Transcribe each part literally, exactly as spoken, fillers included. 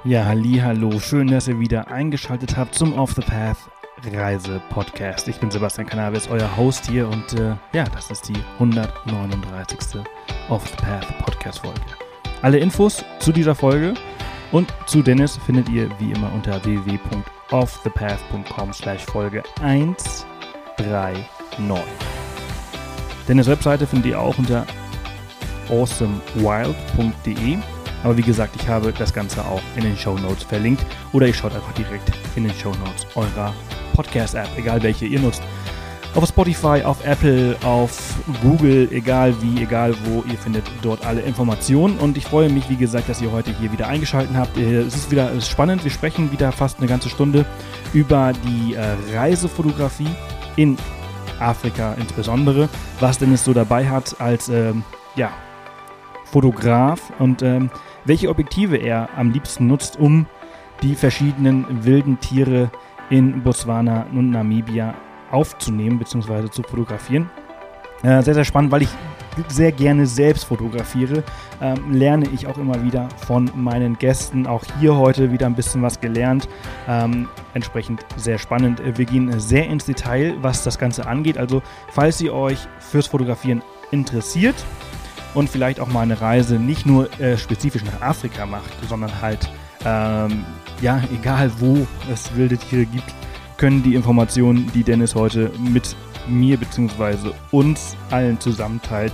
Ja, halli, hallo, schön, dass ihr wieder eingeschaltet habt zum Off the Path Reise-Podcast. Ich bin Sebastian Cannabis, euer Host hier und äh, ja, das ist die hundertneununddreißigste Off the Path Podcast-Folge. Alle Infos zu dieser Folge und zu Dennis findet ihr wie immer unter w w w punkt off the path punkt com slash Folge hundertneununddreißig. Dennis' Webseite findet ihr auch unter awesomewild punkt de. Aber wie gesagt, ich habe das Ganze auch in den Shownotes verlinkt oder ihr schaut einfach direkt in den Shownotes eurer Podcast-App, egal welche ihr nutzt. Auf Spotify, auf Apple, auf Google, egal wie, egal wo, ihr findet dort alle Informationen. Und ich freue mich, wie gesagt, dass ihr heute hier wieder eingeschaltet habt. Es ist wieder es ist spannend, wir sprechen wieder fast eine ganze Stunde über die äh, Reisefotografie in Afrika insbesondere, was Dennis so dabei hat als ähm, ja, Fotograf und ähm, welche Objektive er am liebsten nutzt, um die verschiedenen wilden Tiere in Botswana und Namibia aufzunehmen bzw. zu fotografieren. Äh, sehr, sehr spannend, weil ich sehr gerne selbst fotografiere, ähm, lerne ich auch immer wieder von meinen Gästen. Auch hier heute wieder ein bisschen was gelernt. Ähm, entsprechend sehr spannend. Wir gehen sehr ins Detail, was das Ganze angeht. Also falls ihr euch fürs Fotografieren interessiert und vielleicht auch mal eine Reise nicht nur äh, spezifisch nach Afrika macht, sondern halt, ähm, ja, egal wo es wilde Tiere gibt, können die Informationen, die Dennis heute mit mir bzw. uns allen zusammenteilt,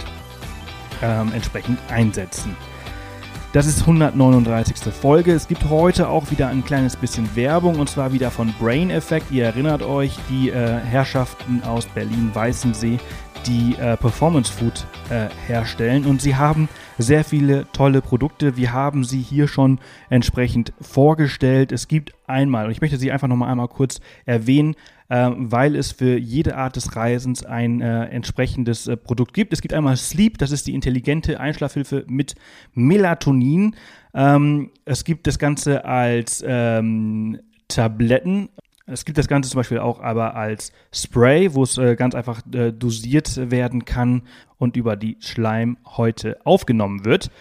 ähm, entsprechend einsetzen. Das ist hundertneununddreißigste Folge. Es gibt heute auch wieder ein kleines bisschen Werbung und zwar wieder von Brain Effect. Ihr erinnert euch, die äh, Herrschaften aus Berlin-Weißensee, die äh, Performance Food äh, herstellen und sie haben sehr viele tolle Produkte. Wir haben sie hier schon entsprechend vorgestellt. Es gibt einmal, und ich möchte sie einfach nochmal einmal kurz erwähnen, äh, weil es für jede Art des Reisens ein äh, entsprechendes äh, Produkt gibt. Es gibt einmal Sleep, das ist die intelligente Einschlafhilfe mit Melatonin. Ähm, es gibt das Ganze als ähm, Tabletten. Es gibt das Ganze zum Beispiel auch aber als Spray, wo es äh, ganz einfach äh, dosiert werden kann und über die Schleimhäute aufgenommen wird.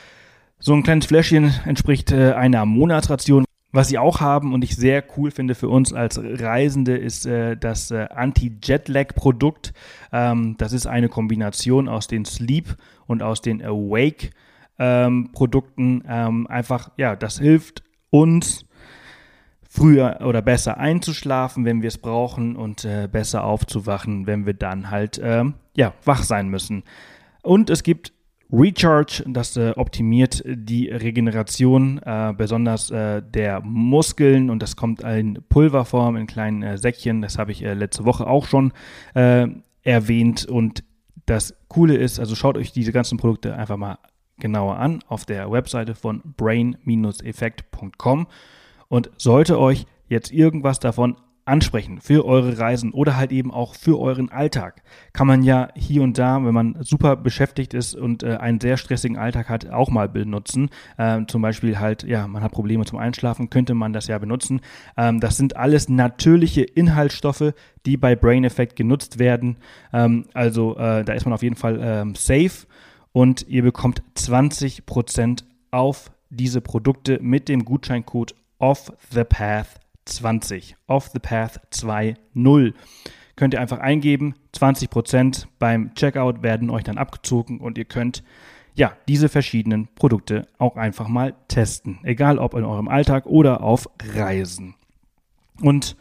So ein kleines Fläschchen entspricht äh, einer Monatsration. Was sie auch haben und ich sehr cool finde für uns als Reisende ist äh, das äh, Anti-Jetlag-Produkt. Ähm, das ist eine Kombination aus den Sleep und aus den Awake-Produkten. Ähm, einfach, ja, das hilft uns, früher oder besser einzuschlafen, wenn wir es brauchen und äh, besser aufzuwachen, wenn wir dann halt ähm, ja, wach sein müssen. Und es gibt Recharge, das äh, optimiert die Regeneration, äh, besonders äh, der Muskeln und das kommt in Pulverform, in kleinen äh, Säckchen. Das habe ich äh, letzte Woche auch schon äh, erwähnt und das Coole ist, also schaut euch diese ganzen Produkte einfach mal genauer an auf der Webseite von brain effect punkt com. Und sollte euch jetzt irgendwas davon ansprechen für eure Reisen oder halt eben auch für euren Alltag, kann man ja hier und da, wenn man super beschäftigt ist und äh, einen sehr stressigen Alltag hat, auch mal benutzen. Ähm, zum Beispiel halt, ja, man hat Probleme zum Einschlafen, könnte man das ja benutzen. Ähm, das sind alles natürliche Inhaltsstoffe, die bei Brain Effect genutzt werden. Ähm, also äh, da ist man auf jeden Fall ähm, safe und ihr bekommt zwanzig Prozent auf diese Produkte mit dem Gutscheincode Off the Path zwanzig, Off the Path zwanzig. Könnt ihr einfach eingeben, zwanzig Prozent beim Checkout werden euch dann abgezogen und ihr könnt ja diese verschiedenen Produkte auch einfach mal testen, egal ob in eurem Alltag oder auf Reisen. Und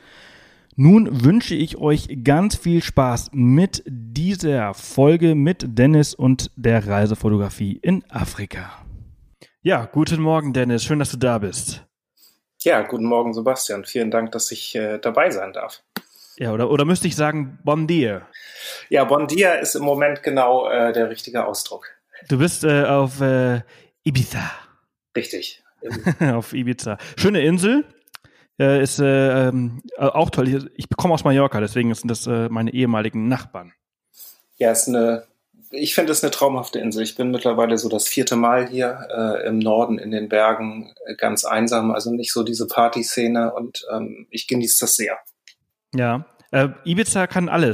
nun wünsche ich euch ganz viel Spaß mit dieser Folge mit Dennis und der Reisefotografie in Afrika. Ja, guten Morgen Dennis, schön, dass du da bist. Ja, guten Morgen Sebastian. Vielen Dank, dass ich äh, dabei sein darf. Ja, oder, oder müsste ich sagen, bon dia? Ja, bon dia ist im Moment genau äh, der richtige Ausdruck. Du bist äh, auf äh, Ibiza. Richtig. Auf Ibiza. Schöne Insel. Äh, ist äh, ähm, auch toll. Ich komme aus Mallorca, deswegen sind das äh, meine ehemaligen Nachbarn. Ja, ist eine, ich finde es eine traumhafte Insel. Ich bin mittlerweile so das vierte Mal hier äh, im Norden in den Bergen, äh, ganz einsam, also nicht so diese Partyszene und ähm, ich genieße das sehr. Ja, äh, Ibiza kann alles, ne?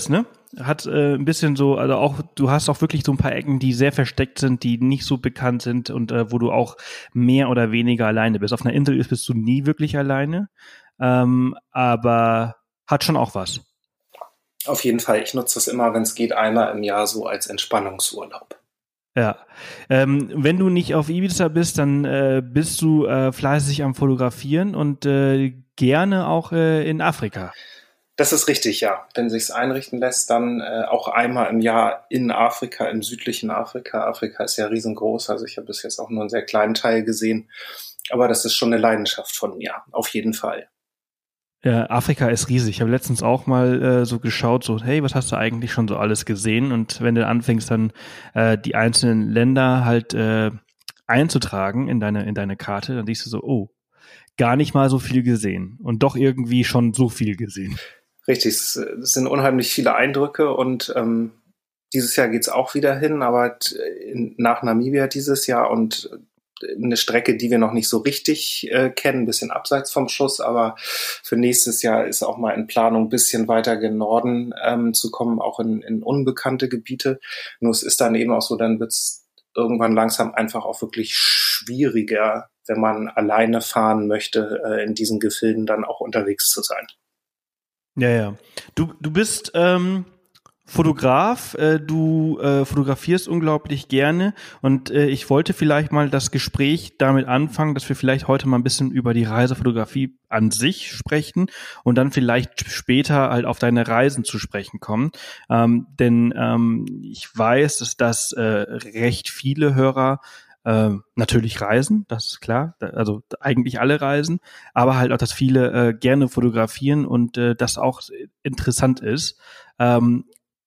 hat äh, ein bisschen so, also auch, du hast auch wirklich so ein paar Ecken, die sehr versteckt sind, die nicht so bekannt sind und äh, wo du auch mehr oder weniger alleine bist. Auf einer Insel bist du nie wirklich alleine, ähm, aber hat schon auch was. Auf jeden Fall. Ich nutze das immer, wenn es geht, einmal im Jahr so als Entspannungsurlaub. Ja, ähm, wenn du nicht auf Ibiza bist, dann äh, bist du äh, fleißig am Fotografieren und äh, gerne auch äh, in Afrika. Das ist richtig, ja. Wenn sich's einrichten lässt, dann äh, auch einmal im Jahr in Afrika, im südlichen Afrika. Afrika ist ja riesengroß, also ich habe bis jetzt auch nur einen sehr kleinen Teil gesehen. Aber das ist schon eine Leidenschaft von mir, auf jeden Fall. Ja, Afrika ist riesig. Ich habe letztens auch mal äh, so geschaut, so, hey, was hast du eigentlich schon so alles gesehen? Und wenn du anfängst, dann äh, die einzelnen Länder halt äh, einzutragen in deine, in deine Karte, dann siehst du so, oh, gar nicht mal so viel gesehen und doch irgendwie schon so viel gesehen. Richtig, es sind unheimlich viele Eindrücke und ähm, dieses Jahr geht's auch wieder hin, aber in, nach Namibia dieses Jahr und eine Strecke, die wir noch nicht so richtig äh, kennen, ein bisschen abseits vom Schuss, aber für nächstes Jahr ist auch mal in Planung, ein bisschen weiter gen Norden ähm, zu kommen, auch in, in unbekannte Gebiete. Nur es ist dann eben auch so, dann wird's irgendwann langsam einfach auch wirklich schwieriger, wenn man alleine fahren möchte, äh, in diesen Gefilden dann auch unterwegs zu sein. Ja, ja. Du, du bist ähm Fotograf, äh, du äh, fotografierst unglaublich gerne und äh, ich wollte vielleicht mal das Gespräch damit anfangen, dass wir vielleicht heute mal ein bisschen über die Reisefotografie an sich sprechen und dann vielleicht später halt auf deine Reisen zu sprechen kommen. Ähm, denn ähm, ich weiß, dass das äh, recht viele Hörer äh, natürlich reisen, das ist klar, also eigentlich alle reisen, aber halt auch, dass viele äh, gerne fotografieren und äh, das auch interessant ist. Ähm,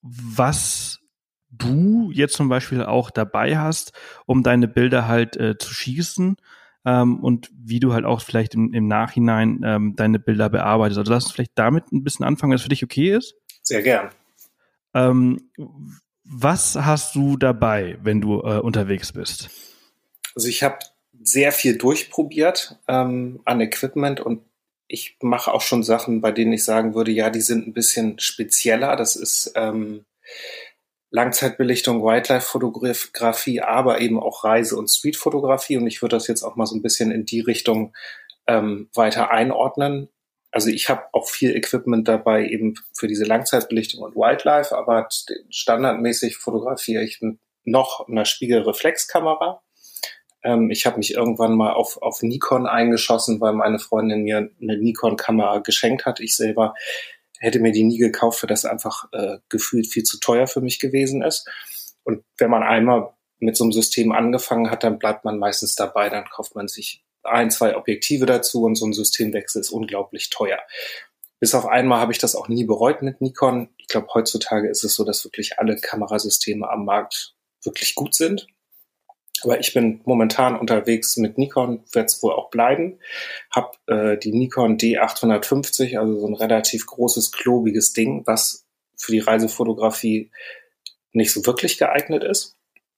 was du jetzt zum Beispiel auch dabei hast, um deine Bilder halt äh, zu schießen ähm, und wie du halt auch vielleicht im, im Nachhinein ähm, deine Bilder bearbeitest. Also lass uns vielleicht damit ein bisschen anfangen, wenn es für dich okay ist. Sehr gern. Ähm, was hast du dabei, wenn du äh, unterwegs bist? Also ich habe sehr viel durchprobiert ähm, an Equipment und ich mache auch schon Sachen, bei denen ich sagen würde, ja, die sind ein bisschen spezieller. Das ist ähm, Langzeitbelichtung, Wildlife-Fotografie, aber eben auch Reise- und Street-Fotografie. Und ich würde das jetzt auch mal so ein bisschen in die Richtung ähm, weiter einordnen. Also ich habe auch viel Equipment dabei eben für diese Langzeitbelichtung und Wildlife, aber standardmäßig fotografiere ich noch einer Spiegelreflexkamera. Ähm, ich habe mich irgendwann mal auf, auf Nikon eingeschossen, weil meine Freundin mir eine Nikon-Kamera geschenkt hat. Ich selber hätte mir die nie gekauft, weil das einfach äh, gefühlt viel zu teuer für mich gewesen ist. Und wenn man einmal mit so einem System angefangen hat, dann bleibt man meistens dabei. Dann kauft man sich ein, zwei Objektive dazu und so ein Systemwechsel ist unglaublich teuer. Bis auf einmal habe ich das auch nie bereut mit Nikon. Ich glaube, heutzutage ist es so, dass wirklich alle Kamerasysteme am Markt wirklich gut sind. Aber ich bin momentan unterwegs mit Nikon, werde es wohl auch bleiben. Hab äh, die Nikon D achthundertfünfzig, also so ein relativ großes, klobiges Ding, was für die Reisefotografie nicht so wirklich geeignet ist.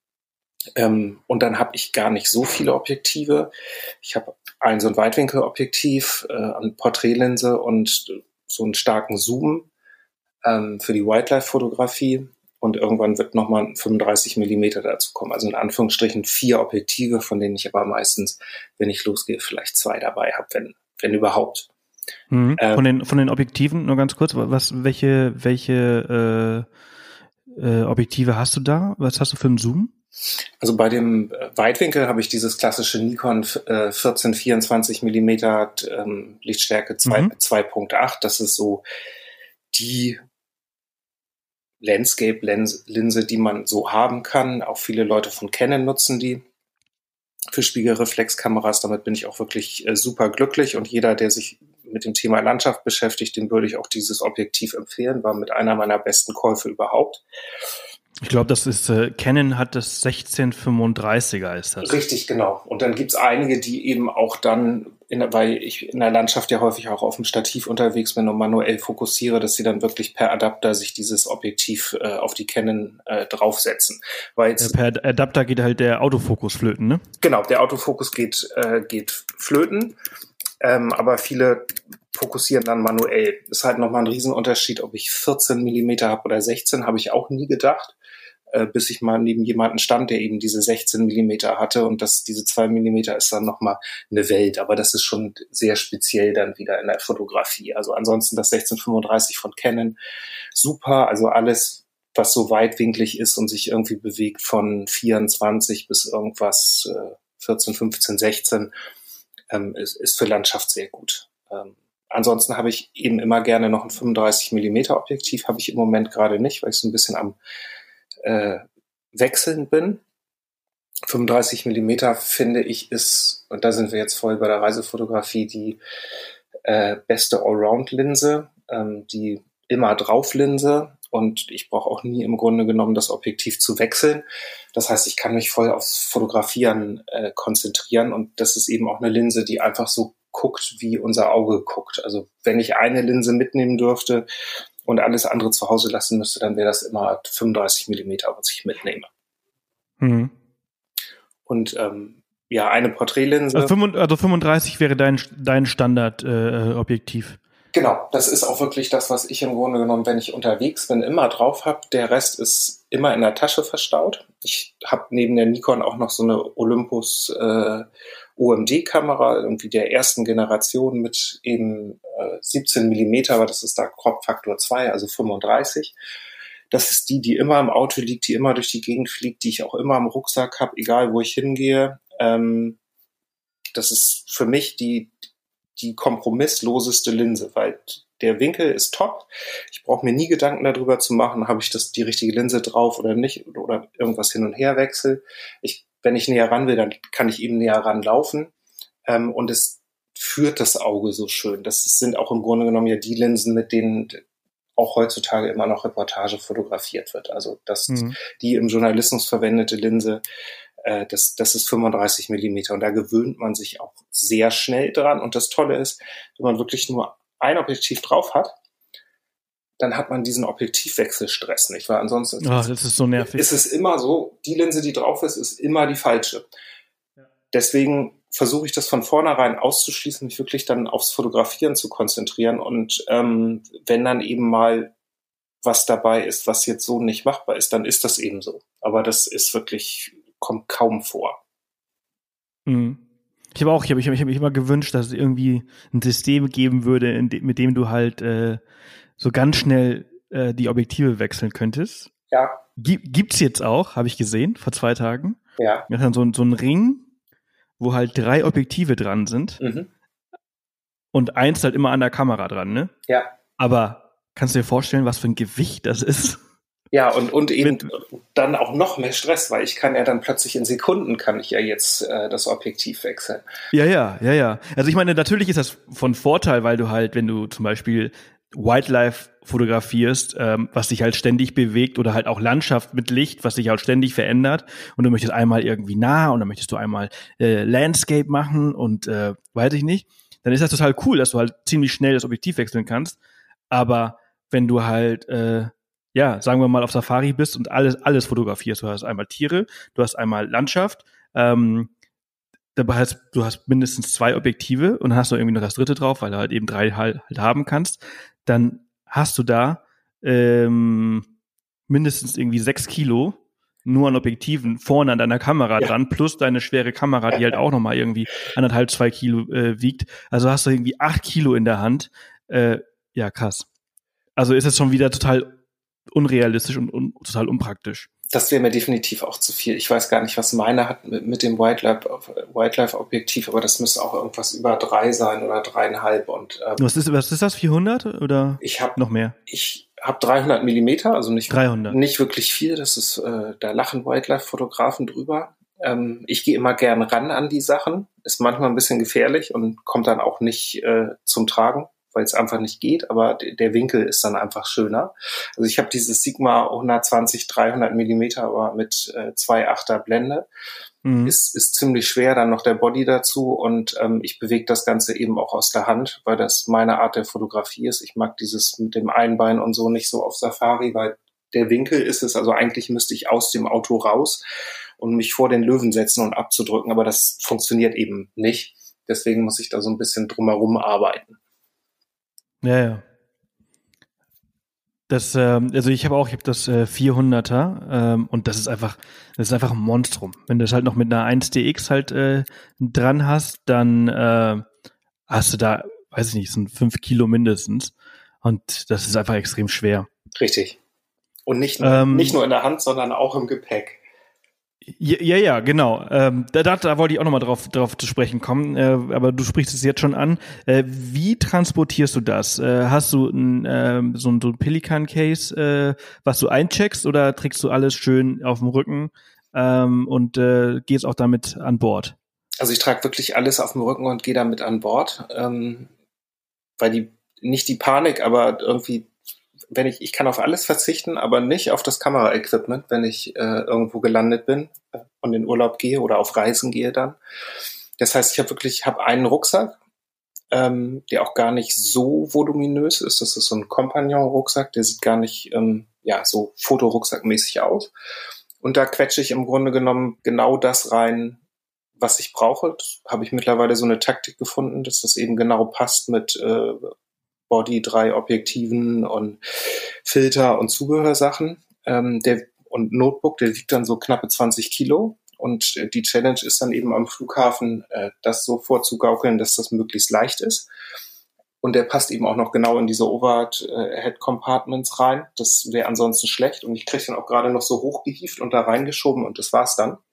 Ähm, und dann habe ich gar nicht so viele Objektive. Ich habe ein so ein Weitwinkelobjektiv, äh, eine Porträtlinse und so einen starken Zoom ähm, für die Wildlife-Fotografie. Und irgendwann wird nochmal ein fünfunddreißig Millimeter dazu kommen. Also in Anführungsstrichen vier Objektive, von denen ich aber meistens, wenn ich losgehe, vielleicht zwei dabei habe, wenn, wenn überhaupt. Mhm. Ähm, von den von den Objektiven nur ganz kurz, was welche welche äh, äh, Objektive hast du da? Was hast du für einen Zoom? Also bei dem Weitwinkel habe ich dieses klassische Nikon äh, vierzehn vierundzwanzig Millimeter ähm, Lichtstärke zwei Komma acht. Das ist so die Landscape-Linse, die man so haben kann. Auch viele Leute von Canon nutzen die für Spiegelreflexkameras. Damit bin ich auch wirklich äh, super glücklich. Und jeder, der sich mit dem Thema Landschaft beschäftigt, dem würde ich auch dieses Objektiv empfehlen. War mit einer meiner besten Käufe überhaupt. Ich glaube, das ist, äh, Canon hat das sechzehn fünfunddreißiger ist das. Richtig, genau. Und dann gibt's einige, die eben auch dann, in, weil ich in der Landschaft ja häufig auch auf dem Stativ unterwegs bin und manuell fokussiere, dass sie dann wirklich per Adapter sich dieses Objektiv äh, auf die Canon äh, draufsetzen. Weil jetzt, ja, per Adapter geht halt der Autofokus flöten, ne? Genau, der Autofokus geht, äh, geht flöten. Ähm, aber viele fokussieren dann manuell. Ist halt nochmal ein Riesenunterschied, ob ich vierzehn Millimeter habe oder sechzehn, habe ich auch nie gedacht, äh, bis ich mal neben jemanden stand, der eben diese sechzehn Millimeter hatte, und das, diese zwei Millimeter ist dann nochmal eine Welt, aber das ist schon sehr speziell dann wieder in der Fotografie. Also ansonsten das sechzehn fünfunddreißig von Canon, super, also alles, was so weitwinklig ist und sich irgendwie bewegt von vierundzwanzig bis irgendwas äh, vierzehn, fünfzehn, sechzehn, ähm, ist, ist für Landschaft sehr gut. Ähm, ansonsten habe ich eben immer gerne noch ein fünfunddreißig Millimeter Objektiv, habe ich im Moment gerade nicht, weil ich so ein bisschen am äh, Wechseln bin. fünfunddreißig Millimeter finde ich ist, und da sind wir jetzt voll bei der Reisefotografie, die äh, beste Allround-Linse, ähm, die immer drauf Linse, und ich brauche auch nie im Grunde genommen das Objektiv zu wechseln. Das heißt, ich kann mich voll aufs Fotografieren äh, konzentrieren, und das ist eben auch eine Linse, die einfach so guckt, wie unser Auge guckt. Also wenn ich eine Linse mitnehmen dürfte und alles andere zu Hause lassen müsste, dann wäre das immer fünfunddreißig Millimeter, was ich mitnehme. Mhm. Und ähm, ja, eine Porträtlinse. Also, fünfunddreißig wäre dein, dein Standard-Objektiv. Äh, Genau, das ist auch wirklich das, was ich im Grunde genommen, wenn ich unterwegs bin, immer drauf habe. Der Rest ist immer in der Tasche verstaut. Ich habe neben der Nikon auch noch so eine Olympus äh, O M D-Kamera, irgendwie der ersten Generation mit eben äh, siebzehn Millimeter, aber das ist da Crop-Faktor zwei, also fünfunddreißig. Das ist die, die immer im Auto liegt, die immer durch die Gegend fliegt, die ich auch immer im Rucksack habe, egal wo ich hingehe. Ähm, das ist für mich die die kompromissloseste Linse, weil der Winkel ist top. Ich brauche mir nie Gedanken darüber zu machen, habe ich das die richtige Linse drauf oder nicht, oder irgendwas hin und her wechsel. Ich, wenn ich näher ran will, dann kann ich eben näher ranlaufen. Ähm, und es führt das Auge so schön. Das sind auch im Grunde genommen ja die Linsen, mit denen auch heutzutage immer noch Reportage fotografiert wird. Also das, mhm. die im Journalismus verwendete Linse, Das, das ist fünfunddreißig Millimeter, und da gewöhnt man sich auch sehr schnell dran. Und das Tolle ist, wenn man wirklich nur ein Objektiv drauf hat, dann hat man diesen Objektivwechselstress nicht, weil ansonsten oh, das ist so nervig. Ist es immer so, die Linse, die drauf ist, ist immer die falsche. Ja. Deswegen versuche ich das von vornherein auszuschließen, mich wirklich dann aufs Fotografieren zu konzentrieren, und ähm, wenn dann eben mal was dabei ist, was jetzt so nicht machbar ist, dann ist das eben so. Aber das ist wirklich kommt kaum vor. Ich habe auch, ich habe ich hab, ich hab mich immer gewünscht, dass es irgendwie ein System geben würde, in de, mit dem du halt äh, so ganz schnell äh, die Objektive wechseln könntest. Ja. Gib, gibt's jetzt auch, habe ich gesehen, vor zwei Tagen. Ja. Wir haben so, so einen Ring, wo halt drei Objektive dran sind. Mhm. Und eins halt immer an der Kamera dran, ne? Ja. Aber kannst du dir vorstellen, was für ein Gewicht das ist? Ja, und, und eben mit, dann auch noch mehr Stress, weil ich kann ja dann plötzlich in Sekunden kann ich ja jetzt äh, das Objektiv wechseln. Ja, ja, ja, ja. Also ich meine, natürlich ist das von Vorteil, weil du halt, wenn du zum Beispiel Wildlife fotografierst, ähm, was sich halt ständig bewegt, oder halt auch Landschaft mit Licht, was sich halt ständig verändert, und du möchtest einmal irgendwie nah und dann möchtest du einmal äh, Landscape machen und äh, weiß ich nicht, dann ist das total cool, dass du halt ziemlich schnell das Objektiv wechseln kannst. Aber wenn du halt äh, ja, sagen wir mal, auf Safari bist und alles alles fotografierst. Du hast einmal Tiere, du hast einmal Landschaft, ähm, dabei hast du hast mindestens zwei Objektive und dann hast du irgendwie noch das dritte drauf, weil du halt eben drei halt, halt haben kannst. Dann hast du da ähm, mindestens irgendwie sechs Kilo nur an Objektiven vorne an deiner Kamera ja. dran, plus deine schwere Kamera, die halt auch nochmal irgendwie anderthalb, zwei Kilo äh, wiegt. Also hast du irgendwie acht Kilo in der Hand. Äh, ja, krass. Also ist es schon wieder total unrealistisch und, und total unpraktisch. Das wäre mir definitiv auch zu viel. Ich weiß gar nicht, was meine hat mit, mit dem Wildlife-Objektiv, aber das müsste auch irgendwas über drei sein oder dreieinhalb. Und, ähm, was ist, was ist das, vierhundert oder ich hab, noch mehr? Ich habe dreihundert Millimeter, also nicht, dreihundert. Nicht wirklich viel. Das ist, äh, da lachen Wildlife-Fotografen drüber. Ähm, ich gehe immer gern ran an die Sachen. Ist manchmal ein bisschen gefährlich und kommt dann auch nicht äh, zum Tragen, weil es einfach nicht geht, aber der Winkel ist dann einfach schöner. Also ich habe dieses Sigma hundertzwanzig, dreihundert Millimeter, aber mit äh, zwei Komma achter Blende. Mhm. Ist, ist ziemlich schwer, dann noch der Body dazu, und ähm, ich bewege das Ganze eben auch aus der Hand, weil das meine Art der Fotografie ist. Ich mag dieses mit dem Einbein und so nicht so auf Safari, weil der Winkel ist es, also eigentlich müsste ich aus dem Auto raus und mich vor den Löwen setzen und abzudrücken, aber das funktioniert eben nicht. Deswegen muss ich da so ein bisschen drumherum arbeiten. Ja, ja. Das, ähm, also ich habe auch, ich habe das äh, vierhunderter ähm, und das ist einfach, das ist einfach ein Monstrum. Wenn du das halt noch mit einer eins D X halt äh, dran hast, dann äh, hast du da, weiß ich nicht, so fünf Kilo mindestens. Und das ist einfach extrem schwer. Richtig. Und nicht nur, Ähm, nicht nur in der Hand, sondern auch im Gepäck. Ja, ja, ja, genau. Ähm, da, da, da wollte ich auch nochmal drauf, drauf zu sprechen kommen, äh, aber du sprichst es jetzt schon an. Äh, wie transportierst du das? Äh, hast du ein, äh, so ein, so ein Pelican-Case, äh, was du eincheckst, oder trägst du alles schön auf dem Rücken ähm, und äh, gehst auch damit an Bord? Also ich trage wirklich alles auf dem Rücken und gehe damit an Bord, ähm, weil die, nicht die Panik, aber irgendwie, wenn ich, ich kann auf alles verzichten, aber nicht auf das Kameraequipment, wenn ich äh, irgendwo gelandet bin und in Urlaub gehe oder auf Reisen gehe dann. Das heißt, ich habe wirklich, ich habe einen Rucksack, ähm, der auch gar nicht so voluminös ist. Das ist so ein Compagnon-Rucksack, der sieht gar nicht ähm, ja so Fotorucksackmäßig aus. Und da quetsche ich im Grunde genommen genau das rein, was ich brauche. Habe ich mittlerweile so eine Taktik gefunden, dass das eben genau passt mit äh, Body, drei Objektiven und Filter und Zubehörsachen. Ähm, der, und Notebook, der wiegt dann so knappe zwanzig Kilo. Und äh, die Challenge ist dann eben am Flughafen, äh, das so vorzugaukeln, dass das möglichst leicht ist. Und der passt eben auch noch genau in diese Overhead-Compartments rein. Das wäre ansonsten schlecht. Und ich kriege den auch gerade noch so hochgehievt und da reingeschoben und das war's dann.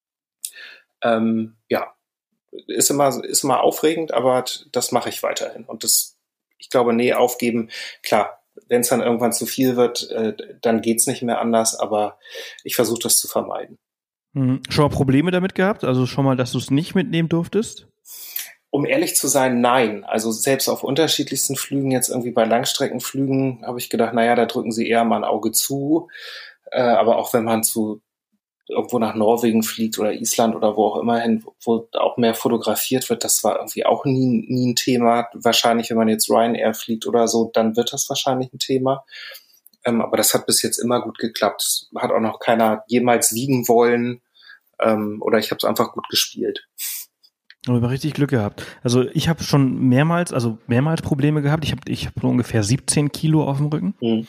Ähm, ja, ist immer, ist immer aufregend, aber das mache ich weiterhin. Und das, ich glaube, nee, aufgeben, klar, wenn es dann irgendwann zu viel wird, äh, dann geht's nicht mehr anders, aber ich versuche das zu vermeiden. Mhm. Schon mal Probleme damit gehabt? Also schon mal, dass du es nicht mitnehmen durftest? Um ehrlich zu sein, nein. Also selbst auf unterschiedlichsten Flügen, jetzt irgendwie bei Langstreckenflügen, habe ich gedacht, naja, da drücken sie eher mal ein Auge zu. Äh, aber auch wenn man zu irgendwo nach Norwegen fliegt oder Island oder wo auch immer hin, wo auch mehr fotografiert wird, das war irgendwie auch nie, nie ein Thema. Wahrscheinlich, wenn man jetzt Ryanair fliegt oder so, dann wird das wahrscheinlich ein Thema. Ähm, aber das hat bis jetzt immer gut geklappt. Hat auch noch keiner jemals wiegen wollen. Ähm, oder ich habe es einfach gut gespielt. Aber richtig Glück gehabt. Also ich habe schon mehrmals, also mehrmals Probleme gehabt. Ich habe ich hab ungefähr siebzehn Kilo auf dem Rücken. Mhm.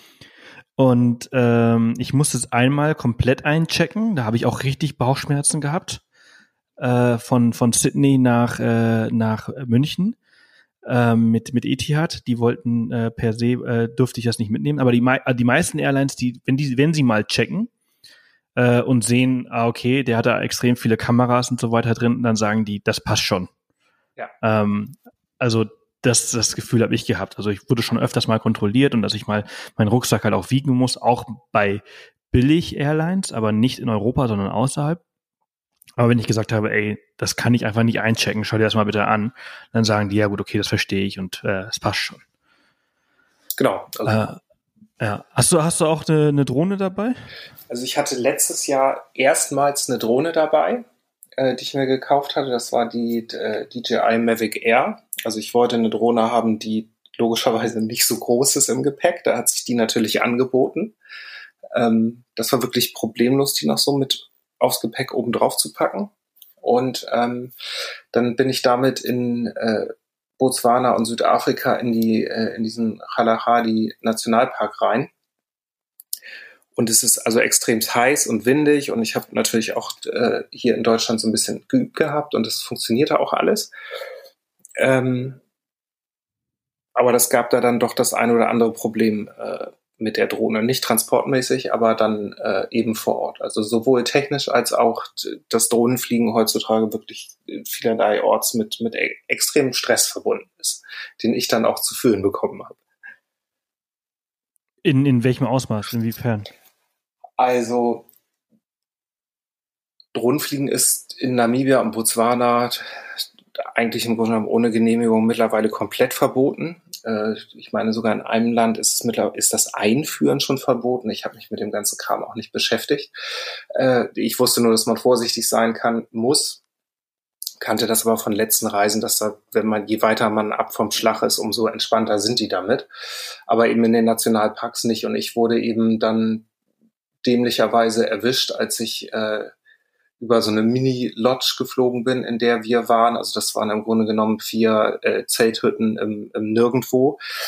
Und ähm, ich musste es einmal komplett einchecken. Da habe ich auch richtig Bauchschmerzen gehabt. Äh, von von Sydney nach äh, nach München äh, mit mit Etihad. Die wollten äh, per se äh, durfte ich das nicht mitnehmen. Aber die die meisten Airlines, die wenn die wenn sie mal checken äh, und sehen, ah okay, der hat da extrem viele Kameras und so weiter drin, dann sagen die, das passt schon. Ja. Ähm, also Das, das Gefühl habe ich gehabt. Also ich wurde schon öfters mal kontrolliert und dass ich mal meinen Rucksack halt auch wiegen muss, auch bei Billig-Airlines, aber nicht in Europa, sondern außerhalb. Aber wenn ich gesagt habe, ey, das kann ich einfach nicht einchecken, schau dir das mal bitte an, dann sagen die, ja gut, okay, das verstehe ich und äh, es passt schon. Genau. Also äh, ja. Hast du, hast du auch eine, eine Drohne dabei? Also ich hatte letztes Jahr erstmals eine Drohne dabei, äh, die ich mir gekauft hatte. Das war die äh, D J I Mavic Air. Also ich wollte eine Drohne haben, die logischerweise nicht so groß ist im Gepäck. Da hat sich die natürlich angeboten. Ähm, das war wirklich problemlos, die noch so mit aufs Gepäck oben drauf zu packen. Und ähm, dann bin ich damit in äh, Botswana und Südafrika in die äh, in diesen Kalahari Nationalpark rein. Und es ist also extrem heiß und windig und ich habe natürlich auch äh, hier in Deutschland so ein bisschen geübt gehabt und es funktionierte auch alles. Ähm, aber das gab da dann doch das ein oder andere Problem äh, mit der Drohne. Nicht transportmäßig, aber dann äh, eben vor Ort. Also sowohl technisch als auch das Drohnenfliegen heutzutage wirklich vielerlei Orts mit, mit e- extremem Stress verbunden ist, den ich dann auch zu fühlen bekommen habe. In, in welchem Ausmaß? Inwiefern? Also Drohnenfliegen ist in Namibia und Botswana eigentlich im Grunde genommen ohne Genehmigung mittlerweile komplett verboten. Äh, ich meine, sogar in einem Land ist, es mittlerweile, ist das Einführen schon verboten. Ich habe mich mit dem ganzen Kram auch nicht beschäftigt. Äh, ich wusste nur, dass man vorsichtig sein kann, muss. Kannte das aber von letzten Reisen, dass da, wenn man, je weiter man ab vom Schlag ist, umso entspannter sind die damit. Aber eben in den Nationalparks nicht. Und ich wurde eben dann dämlicherweise erwischt, als ich äh, über so eine Mini-Lodge geflogen bin, in der wir waren. Also das waren im Grunde genommen vier äh, Zelthütten im, im Nirgendwo.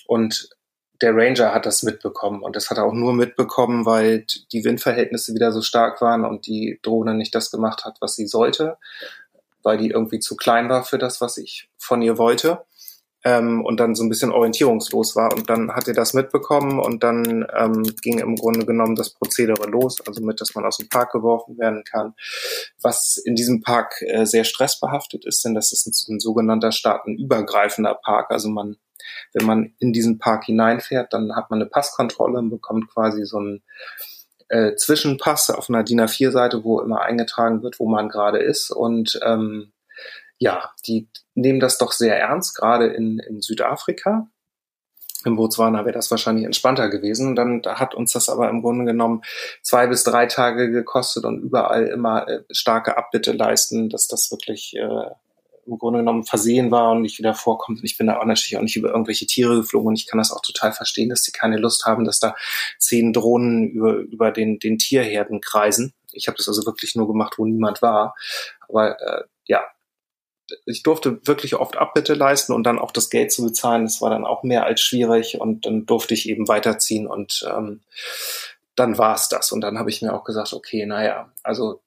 Und der Ranger hat das mitbekommen und das hat er auch nur mitbekommen, weil die Windverhältnisse wieder so stark waren und die Drohne nicht das gemacht hat, was sie sollte, weil die irgendwie zu klein war für das, was ich von ihr wollte, ähm, und dann so ein bisschen orientierungslos war. Und dann hat er das mitbekommen und dann ähm, ging im Grunde genommen das Prozedere los, also mit, dass man aus dem Park geworfen werden kann. Was in diesem Park äh, sehr stressbehaftet ist, denn das ist ein, ein sogenannter staatenübergreifender Park, also man Wenn man in diesen Park hineinfährt, dann hat man eine Passkontrolle und bekommt quasi so einen äh, Zwischenpass auf einer D I N A vier Seite, wo immer eingetragen wird, wo man gerade ist. Und ähm, ja, die nehmen das doch sehr ernst, gerade in, in Südafrika. In Botswana wäre das wahrscheinlich entspannter gewesen. Dann da hat uns das aber im Grunde genommen zwei bis drei Tage gekostet und überall immer äh, starke Abbitte leisten, dass das wirklich äh, im Grunde genommen versehen war und nicht wieder vorkommt. Und ich bin da auch natürlich auch nicht über irgendwelche Tiere geflogen und ich kann das auch total verstehen, dass die keine Lust haben, dass da zehn Drohnen über, über den, den Tierherden kreisen. Ich habe das also wirklich nur gemacht, wo niemand war. Aber äh, ja, ich durfte wirklich oft Abbitte leisten und dann auch das Geld zu bezahlen. Das war dann auch mehr als schwierig und dann durfte ich eben weiterziehen und ähm, dann war es das. Und dann habe ich mir auch gesagt, okay, naja, also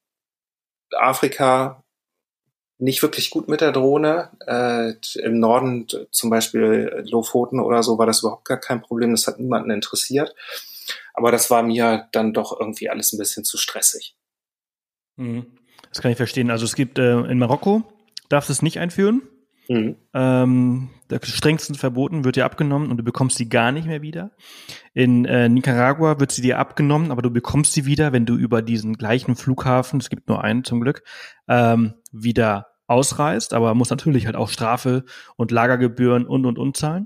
Afrika nicht wirklich gut mit der Drohne. Äh, im Norden, zum Beispiel Lofoten oder so, war das überhaupt gar kein Problem. Das hat niemanden interessiert. Aber das war mir dann doch irgendwie alles ein bisschen zu stressig. Mhm. Das kann ich verstehen. Also es gibt äh, in Marokko, darfst du es nicht einführen. Mhm. Ähm, der strengsten verboten, wird dir abgenommen und du bekommst sie gar nicht mehr wieder. In äh, Nicaragua wird sie dir abgenommen, aber du bekommst sie wieder, wenn du über diesen gleichen Flughafen, es gibt nur einen zum Glück, ähm, wieder ausreist, aber muss natürlich halt auch Strafe und Lagergebühren und und und zahlen.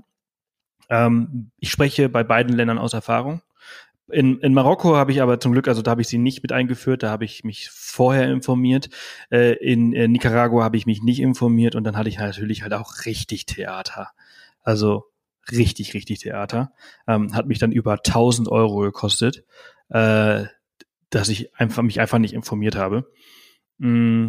Ähm, ich spreche bei beiden Ländern aus Erfahrung. In, in Marokko habe ich aber zum Glück, also da habe ich sie nicht mit eingeführt, da habe ich mich vorher informiert. Äh, in, in Nicaragua habe ich mich nicht informiert und dann hatte ich natürlich halt auch richtig Theater. Also richtig, richtig Theater. Ähm, hat mich dann über tausend Euro gekostet, äh, dass ich einfach mich einfach nicht informiert habe. Mm.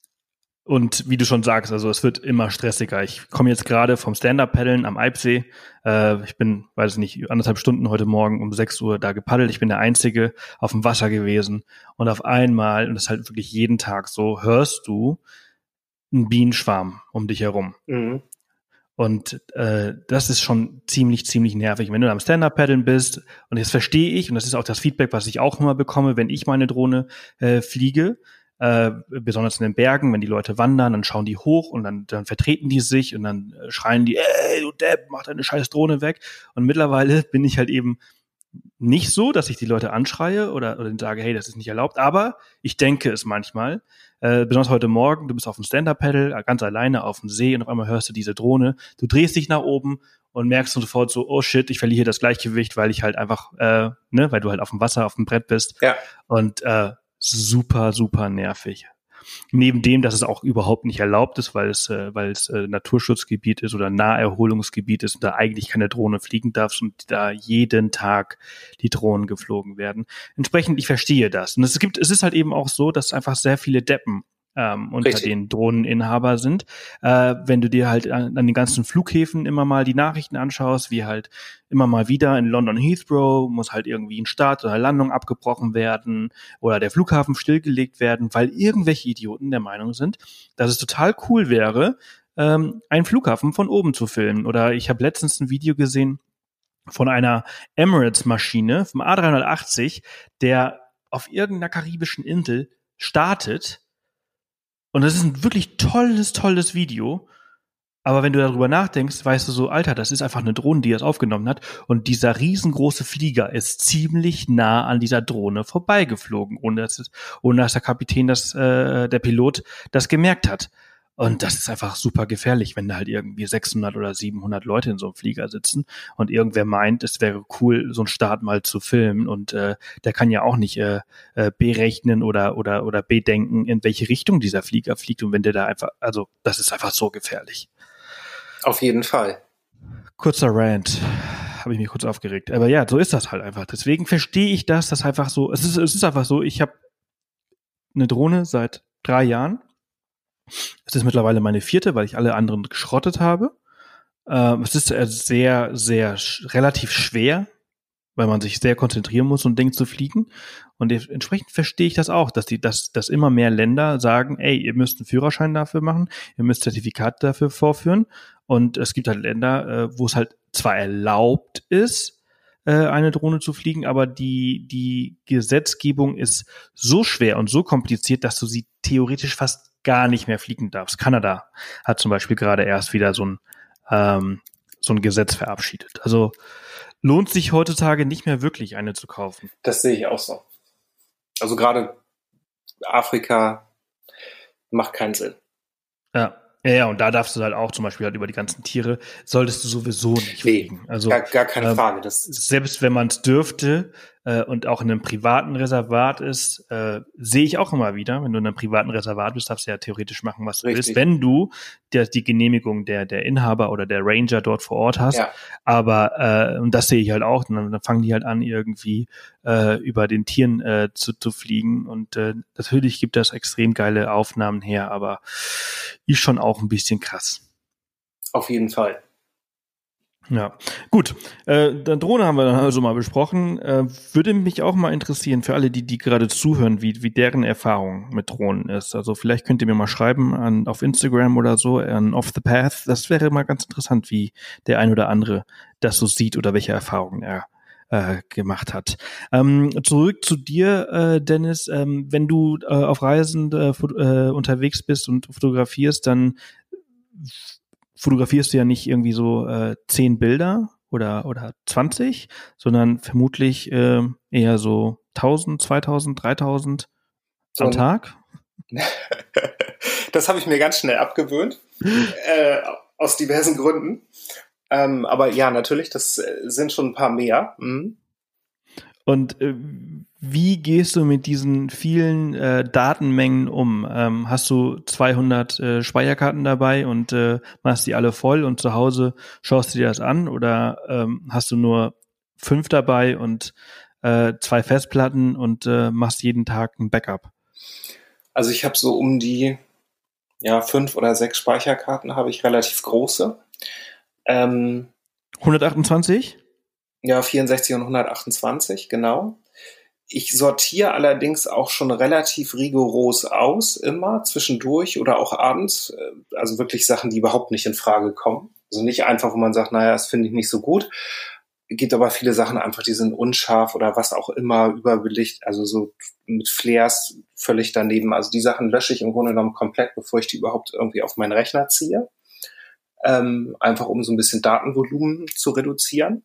Und wie du schon sagst, also es wird immer stressiger. Ich komme jetzt gerade vom Stand-Up-Paddeln am Eibsee. Äh, ich bin, weiß nicht, anderthalb Stunden heute Morgen um sechs Uhr da gepaddelt. Ich bin der Einzige auf dem Wasser gewesen. Und auf einmal, und das ist halt wirklich jeden Tag so, hörst du einen Bienenschwarm um dich herum. Mhm. Und äh, das ist schon ziemlich, ziemlich nervig. Wenn du am Stand-Up-Paddeln bist, und das verstehe ich, und das ist auch das Feedback, was ich auch immer bekomme, wenn ich meine Drohne äh, fliege, Äh, besonders in den Bergen, wenn die Leute wandern, dann schauen die hoch und dann, dann vertreten die sich und dann äh, schreien die, ey, du Depp, mach deine scheiß Drohne weg. Und mittlerweile bin ich halt eben nicht so, dass ich die Leute anschreie oder, oder sage, hey, das ist nicht erlaubt, aber ich denke es manchmal, äh, besonders heute Morgen, du bist auf dem Stand-Up-Paddle, ganz alleine auf dem See und auf einmal hörst du diese Drohne, du drehst dich nach oben und merkst sofort so, oh shit, ich verliere hier das Gleichgewicht, weil ich halt einfach, äh, ne, weil du halt auf dem Wasser, auf dem Brett bist. Ja. Und äh, super, super nervig. Neben dem, dass es auch überhaupt nicht erlaubt ist, weil es, äh, weil es äh, Naturschutzgebiet ist oder Naherholungsgebiet ist und da eigentlich keine Drohne fliegen darf und da jeden Tag die Drohnen geflogen werden. Entsprechend, ich verstehe das. Und es gibt, es ist halt eben auch so, dass einfach sehr viele Deppen ähm, unter Richtig. den Drohneninhaber sind. Äh, wenn du dir halt an, an den ganzen Flughäfen immer mal die Nachrichten anschaust, wie halt immer mal wieder in London Heathrow muss halt irgendwie ein Start oder Landung abgebrochen werden oder der Flughafen stillgelegt werden, weil irgendwelche Idioten der Meinung sind, dass es total cool wäre, ähm, einen Flughafen von oben zu filmen. Oder ich habe letztens ein Video gesehen von einer Emirates-Maschine, vom A dreihundertachtzig, der auf irgendeiner karibischen Insel startet. Und das ist ein wirklich tolles, tolles Video. Aber wenn du darüber nachdenkst, weißt du so, Alter, das ist einfach eine Drohne, die das aufgenommen hat. Und dieser riesengroße Flieger ist ziemlich nah an dieser Drohne vorbeigeflogen, ohne dass, es, ohne dass der Kapitän, das, äh, der Pilot das gemerkt hat. Und das ist einfach super gefährlich, wenn da halt irgendwie sechshundert oder siebenhundert Leute in so einem Flieger sitzen und irgendwer meint, es wäre cool, so einen Start mal zu filmen und äh, der kann ja auch nicht äh, äh, berechnen oder oder oder bedenken, in welche Richtung dieser Flieger fliegt und wenn der da einfach, also das ist einfach so gefährlich. Auf jeden Fall. Kurzer Rant, habe ich mich kurz aufgeregt. Aber ja, so ist das halt einfach. Deswegen verstehe ich das, das einfach so, es ist es ist einfach so, ich habe eine Drohne seit drei Jahren. Es ist mittlerweile meine vierte, weil ich alle anderen geschrottet habe. Ähm, es ist äh, sehr, sehr sch- relativ schwer, weil man sich sehr konzentrieren muss, so ein Ding zu fliegen. Und de- entsprechend verstehe ich das auch, dass die, dass, dass immer mehr Länder sagen, ey, ihr müsst einen Führerschein dafür machen, ihr müsst Zertifikat dafür vorführen. Und es gibt halt Länder, äh, wo es halt zwar erlaubt ist, äh, eine Drohne zu fliegen, aber die, die Gesetzgebung ist so schwer und so kompliziert, dass du sie theoretisch fast gar nicht mehr fliegen darfst. Kanada hat zum Beispiel gerade erst wieder so ein, ähm, so ein Gesetz verabschiedet. Also lohnt sich heutzutage nicht mehr wirklich, eine zu kaufen. Das sehe ich auch so. Also gerade Afrika macht keinen Sinn. Ja. Ja, ja, und da darfst du halt auch zum Beispiel halt über die ganzen Tiere, solltest du sowieso nicht Nee, fliegen. Also gar, gar keine ähm, Frage. Das, selbst wenn man es dürfte äh, und auch in einem privaten Reservat ist, äh, sehe ich auch immer wieder, wenn du in einem privaten Reservat bist, darfst du ja theoretisch machen, was du Richtig. willst, wenn du der, die Genehmigung der, der Inhaber oder der Ranger dort vor Ort hast. ja, Aber, äh, und das sehe ich halt auch, dann, dann fangen die halt an, irgendwie äh, über den Tieren äh, zu, zu fliegen. Und äh, natürlich gibt das extrem geile Aufnahmen her, aber ist schon auch ein bisschen krass. auf jeden Fall. Ja, gut. Äh, dann Drohne haben wir dann also mal besprochen. Äh, würde mich auch mal interessieren, für alle, die, die gerade zuhören, wie, wie deren Erfahrung mit Drohnen ist. Also vielleicht könnt ihr mir mal schreiben an, auf Instagram oder so, an Off the Path. Das wäre mal ganz interessant, wie der ein oder andere das so sieht oder welche Erfahrungen er äh, gemacht hat. Ähm, zurück zu dir, äh, Dennis. Ähm, wenn du äh, auf Reisen äh, fot- äh, unterwegs bist und fotografierst, dann fotografierst du ja nicht irgendwie so äh, zehn Bilder oder oder zwanzig, sondern vermutlich äh, eher so tausend, zweitausend, dreitausend So am ein, Tag. das habe ich mir ganz schnell abgewöhnt, äh, aus diversen Gründen. Ähm, aber ja, natürlich, das äh, sind schon ein paar mehr. Mhm. Und äh, wie gehst du mit diesen vielen äh, Datenmengen um? Ähm, hast du zweihundert äh, Speicherkarten dabei und äh, machst die alle voll und zu Hause schaust du dir das an? Oder ähm, hast du nur fünf dabei und äh, zwei Festplatten und äh, machst jeden Tag ein Backup? Also ich habe so um die ja, fünf oder sechs Speicherkarten, habe ich relativ große. Ähm, hundertachtundzwanzig? ja, vierundsechzig und hundertachtundzwanzig, genau. Ich sortiere allerdings auch schon relativ rigoros aus, immer zwischendurch oder auch abends. Also wirklich Sachen, die überhaupt nicht in Frage kommen. Also nicht einfach, wo man sagt, naja, das finde ich nicht so gut. Gibt aber viele Sachen einfach, die sind unscharf oder was auch immer, überbelichtet, also so mit Flares völlig daneben. Also die Sachen lösche ich im Grunde genommen komplett, bevor ich die überhaupt irgendwie auf meinen Rechner ziehe. Ähm, einfach um so ein bisschen Datenvolumen zu reduzieren.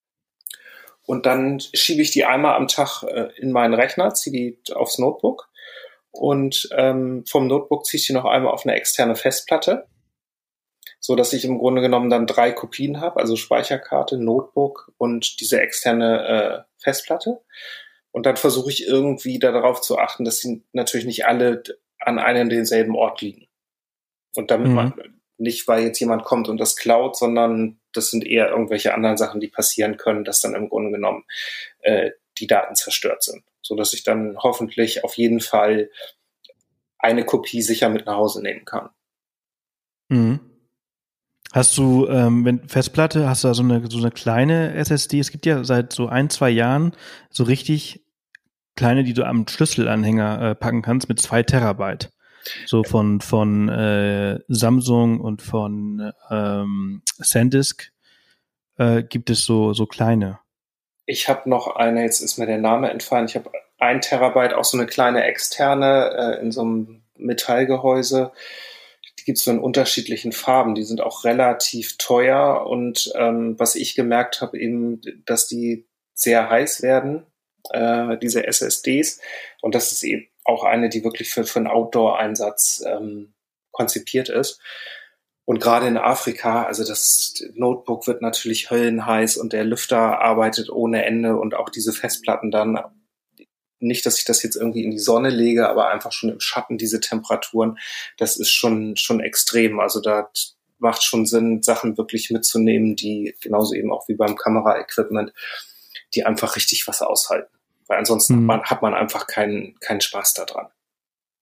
Und dann schiebe ich die einmal am Tag äh, in meinen Rechner, ziehe die aufs Notebook und ähm, vom Notebook ziehe ich die noch einmal auf eine externe Festplatte, so dass ich im Grunde genommen dann drei Kopien habe, also Speicherkarte, Notebook und diese externe äh, Festplatte. Und dann versuche ich irgendwie darauf zu achten, dass sie natürlich nicht alle an einem und denselben Ort liegen. Und damit mhm. man nicht, weil jetzt jemand kommt und das klaut, sondern das sind eher irgendwelche anderen Sachen, die passieren können, dass dann im Grunde genommen äh, die Daten zerstört sind. So dass ich dann hoffentlich auf jeden Fall eine Kopie sicher mit nach Hause nehmen kann. Mhm. Hast du, ähm, wenn Festplatte, hast du da so eine, so eine kleine S S D? Es gibt ja seit so ein, zwei Jahren so richtig kleine, die du am Schlüsselanhänger äh, packen kannst mit zwei Terabyte. So von, von äh, Samsung und von ähm, SanDisk äh, gibt es so, so kleine. Ich habe noch eine, jetzt ist mir der Name entfallen, ich habe ein Terabyte, auch so eine kleine externe äh, in so einem Metallgehäuse. Die gibt es so in unterschiedlichen Farben, die sind auch relativ teuer und ähm, was ich gemerkt habe eben, dass die sehr heiß werden, äh, diese S S Ds, und das ist eben auch eine, die wirklich für, für einen Outdoor-Einsatz ähm, konzipiert ist. Und gerade in Afrika, also das Notebook wird natürlich höllenheiß und der Lüfter arbeitet ohne Ende und auch diese Festplatten dann, nicht, dass ich das jetzt irgendwie in die Sonne lege, aber einfach schon im Schatten diese Temperaturen, das ist schon, schon extrem. Also da macht schon Sinn, Sachen wirklich mitzunehmen, die genauso eben auch wie beim Kameraequipment, die einfach richtig was aushalten. Weil ansonsten mhm. hat, man, hat man einfach keinen, keinen Spaß daran.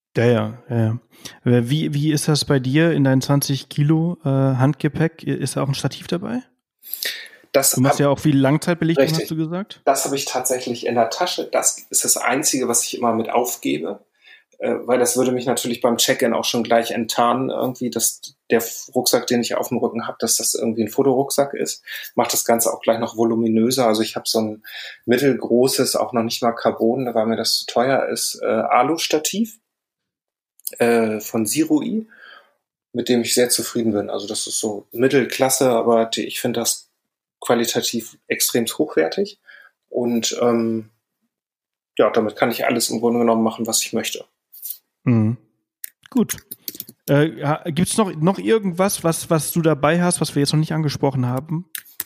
Ja, ja, ja, ja. Wie, wie ist das bei dir in deinen zwanzig Kilo äh, Handgepäck? Ist da auch ein Stativ dabei? Das Du machst hab, ja auch viel Langzeitbelichtung, hast du richtig. gesagt? Das habe ich tatsächlich in der Tasche. Das ist das Einzige, was ich immer mit aufgebe, äh, weil das würde mich natürlich beim Check-in auch schon gleich enttarnen, irgendwie, dass der Rucksack, den ich auf dem Rücken habe, dass das irgendwie ein Fotorucksack ist. Macht das Ganze auch gleich noch voluminöser. Also ich habe so ein mittelgroßes, auch noch nicht mal Carbon, weil mir das zu teuer ist, äh, Alu-Stativ äh, von Sirui, mit dem ich sehr zufrieden bin. Also das ist so Mittelklasse, aber die, ich finde das qualitativ extrem hochwertig. Und ähm, ja, damit kann ich alles im Grunde genommen machen, was ich möchte. Mhm. Gut. Äh, Gibt es noch, noch irgendwas, was, was du dabei hast, was wir jetzt noch nicht angesprochen haben?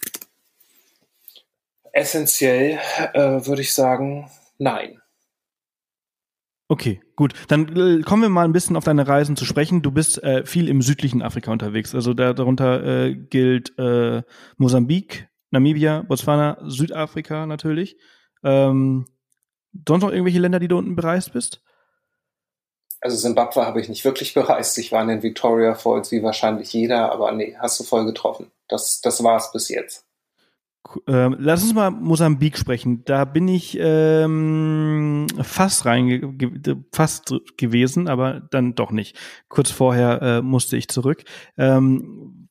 Essentiell äh, würde ich sagen, nein. Okay, gut. Dann äh, kommen wir mal ein bisschen auf deine Reisen zu sprechen. Du bist äh, viel im südlichen Afrika unterwegs. Also da, darunter äh, gilt äh, Mosambik, Namibia, Botswana, Südafrika natürlich. Ähm, sonst noch irgendwelche Länder, die du unten bereist bist? Also Simbabwe habe ich nicht wirklich bereist. Ich war in den Victoria Falls, wie wahrscheinlich jeder, aber nee, hast du voll getroffen. Das, das war es bis jetzt. Ähm, lass uns mal Mosambik sprechen. Da bin ich ähm, fast rein ge fast gewesen, aber dann doch nicht. Kurz vorher äh, musste ich zurück. Ähm,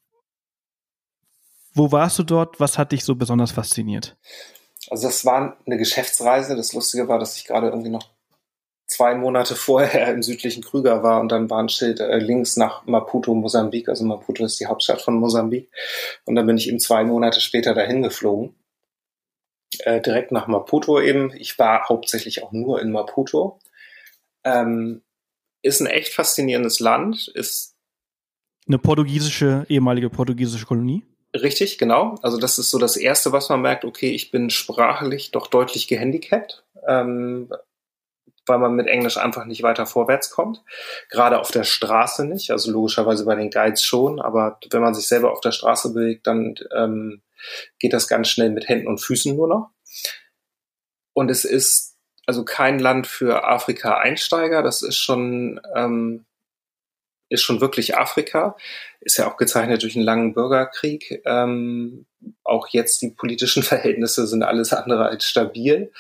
wo warst du dort? Was hat dich so besonders fasziniert? Also das war eine Geschäftsreise. Das Lustige war, dass ich gerade irgendwie noch zwei Monate vorher im südlichen Krüger war und dann war ein Schild äh, links nach Maputo, Mosambik. Also Maputo ist die Hauptstadt von Mosambik. Und dann bin ich eben zwei Monate später dahin geflogen. Äh, direkt nach Maputo eben. Ich war hauptsächlich auch nur in Maputo. Ähm, ist ein echt faszinierendes Land. Ist eine portugiesische, ehemalige portugiesische Kolonie? Richtig, genau. Also das ist so das Erste, was man merkt, okay, ich bin sprachlich doch deutlich gehandicapt. Ähm, weil man mit Englisch einfach nicht weiter vorwärts kommt. Gerade auf der Straße nicht, also logischerweise bei den Guides schon, aber wenn man sich selber auf der Straße bewegt, dann ähm, geht das ganz schnell mit Händen und Füßen nur noch. Und es ist also kein Land für Afrika-Einsteiger, das ist schon, ähm, ist schon wirklich Afrika, ist ja auch gezeichnet durch einen langen Bürgerkrieg. Ähm, auch jetzt die politischen Verhältnisse sind alles andere als stabil.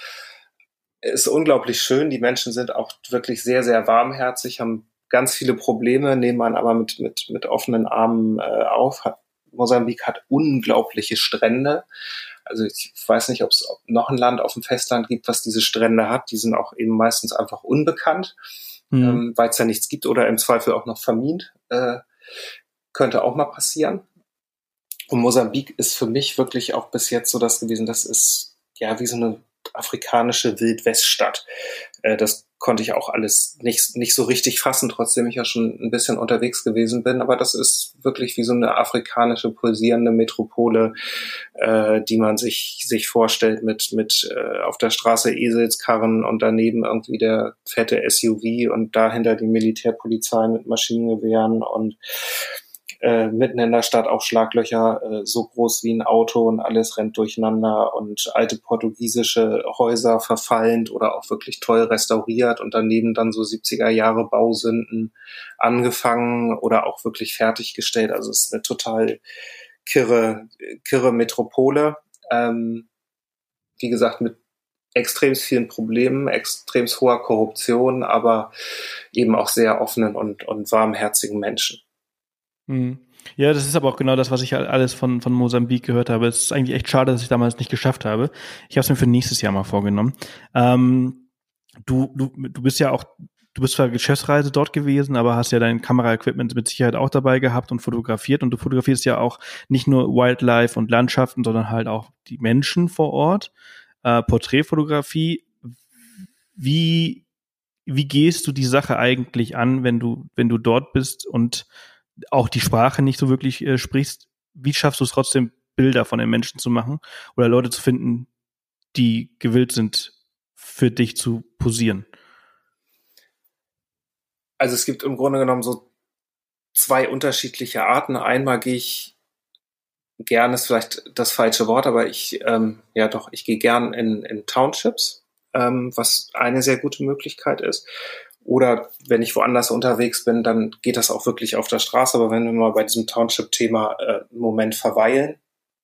Ist unglaublich schön. Die Menschen sind auch wirklich sehr, sehr warmherzig, haben ganz viele Probleme, nehmen man aber mit, mit, mit offenen Armen äh, auf. Hat, Mosambik hat unglaubliche Strände. Also ich weiß nicht, ob es noch ein Land auf dem Festland gibt, was diese Strände hat. Die sind auch eben meistens einfach unbekannt, mhm. ähm, weil es ja nichts gibt oder im Zweifel auch noch vermint. Äh, könnte auch mal passieren. Und Mosambik ist für mich wirklich auch bis jetzt so das gewesen, das ist ja wie so eine afrikanische Wildweststadt. Äh, das konnte ich auch alles nicht, nicht so richtig fassen, trotzdem ich ja schon ein bisschen unterwegs gewesen bin. Aber das ist wirklich wie so eine afrikanische pulsierende Metropole, äh, die man sich, sich vorstellt mit, mit äh, auf der Straße Eselskarren und daneben irgendwie der fette S U V und dahinter die Militärpolizei mit Maschinengewehren und Äh, mitten in der Stadt auch Schlaglöcher, äh, so groß wie ein Auto und alles rennt durcheinander und alte portugiesische Häuser verfallend oder auch wirklich toll restauriert und daneben dann so siebziger Jahre Bausünden angefangen oder auch wirklich fertiggestellt. Also es ist eine total kirre, kirre Metropole. Ähm, wie gesagt, mit extrem vielen Problemen, extrem hoher Korruption, aber eben auch sehr offenen und, und warmherzigen Menschen. Ja, das ist aber auch genau das, was ich alles von, von Mosambik gehört habe. Es ist eigentlich echt schade, dass ich damals nicht geschafft habe. Ich habe es mir für nächstes Jahr mal vorgenommen. Ähm, du, du, du bist ja auch, du bist zwar Geschäftsreise dort gewesen, aber hast ja dein Kameraequipment mit Sicherheit auch dabei gehabt und fotografiert. Und du fotografierst ja auch nicht nur Wildlife und Landschaften, sondern halt auch die Menschen vor Ort. Äh, Porträtfotografie. Wie, wie gehst du die Sache eigentlich an, wenn du, wenn du dort bist und auch die Sprache nicht so wirklich äh, sprichst? Wie schaffst du es trotzdem, Bilder von den Menschen zu machen oder Leute zu finden, die gewillt sind, für dich zu posieren? Also es gibt im Grunde genommen so zwei unterschiedliche Arten. Einmal gehe ich gern, ist vielleicht das falsche Wort, aber ich, ähm, ja doch, ich gehe gern in, in Townships, ähm, was eine sehr gute Möglichkeit ist. Oder wenn ich woanders unterwegs bin, dann geht das auch wirklich auf der Straße. Aber wenn wir mal bei diesem Township-Thema äh, einen Moment verweilen.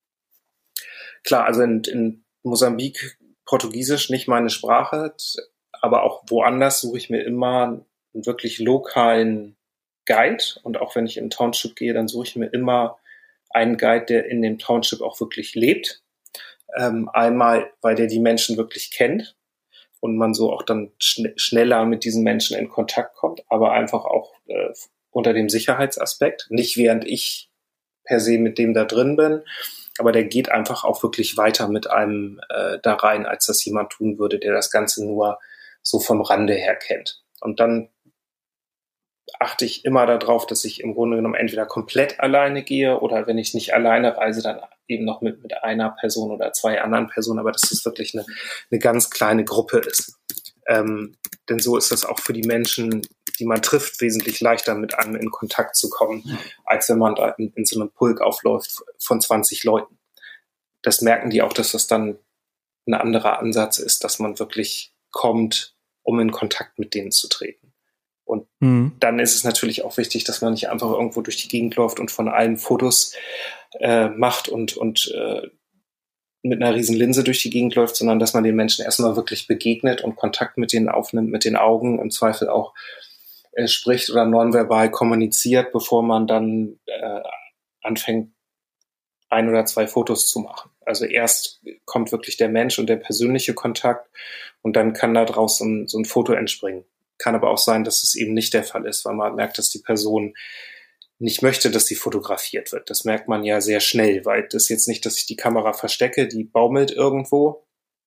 Klar, also in, in Mosambik Portugiesisch nicht meine Sprache, aber auch woanders suche ich mir immer einen wirklich lokalen Guide. Und auch wenn ich in den Township gehe, dann suche ich mir immer einen Guide, der in dem Township auch wirklich lebt. Ähm, einmal, weil der die Menschen wirklich kennt und man so auch dann schn- schneller mit diesen Menschen in Kontakt kommt, aber einfach auch äh, unter dem Sicherheitsaspekt. Nicht während ich per se mit dem da drin bin, aber der geht einfach auch wirklich weiter mit einem äh, da rein, als das jemand tun würde, der das Ganze nur so vom Rande her kennt. Und dann achte ich immer darauf, dass ich im Grunde genommen entweder komplett alleine gehe oder wenn ich nicht alleine reise, dann eben noch mit, mit einer Person oder zwei anderen Personen, aber dass es wirklich eine, eine ganz kleine Gruppe ist. Ähm, denn so ist das auch für die Menschen, die man trifft, wesentlich leichter mit einem in Kontakt zu kommen, als wenn man da in, in so einem Pulk aufläuft von zwanzig Leuten. Das merken die auch, dass das dann ein anderer Ansatz ist, dass man wirklich kommt, um in Kontakt mit denen zu treten. Und mhm. dann ist es natürlich auch wichtig, dass man nicht einfach irgendwo durch die Gegend läuft und von allen Fotos äh, macht und, und äh, mit einer riesen Linse durch die Gegend läuft, sondern dass man den Menschen erstmal wirklich begegnet und Kontakt mit denen aufnimmt, mit den Augen, im Zweifel auch äh, spricht oder nonverbal kommuniziert, bevor man dann äh, anfängt, ein oder zwei Fotos zu machen. Also erst kommt wirklich der Mensch und der persönliche Kontakt und dann kann da draußen so ein Foto entspringen. Kann aber auch sein, dass es eben nicht der Fall ist, weil man merkt, dass die Person nicht möchte, dass sie fotografiert wird. Das merkt man ja sehr schnell, weil das jetzt nicht, dass ich die Kamera verstecke, die baumelt irgendwo.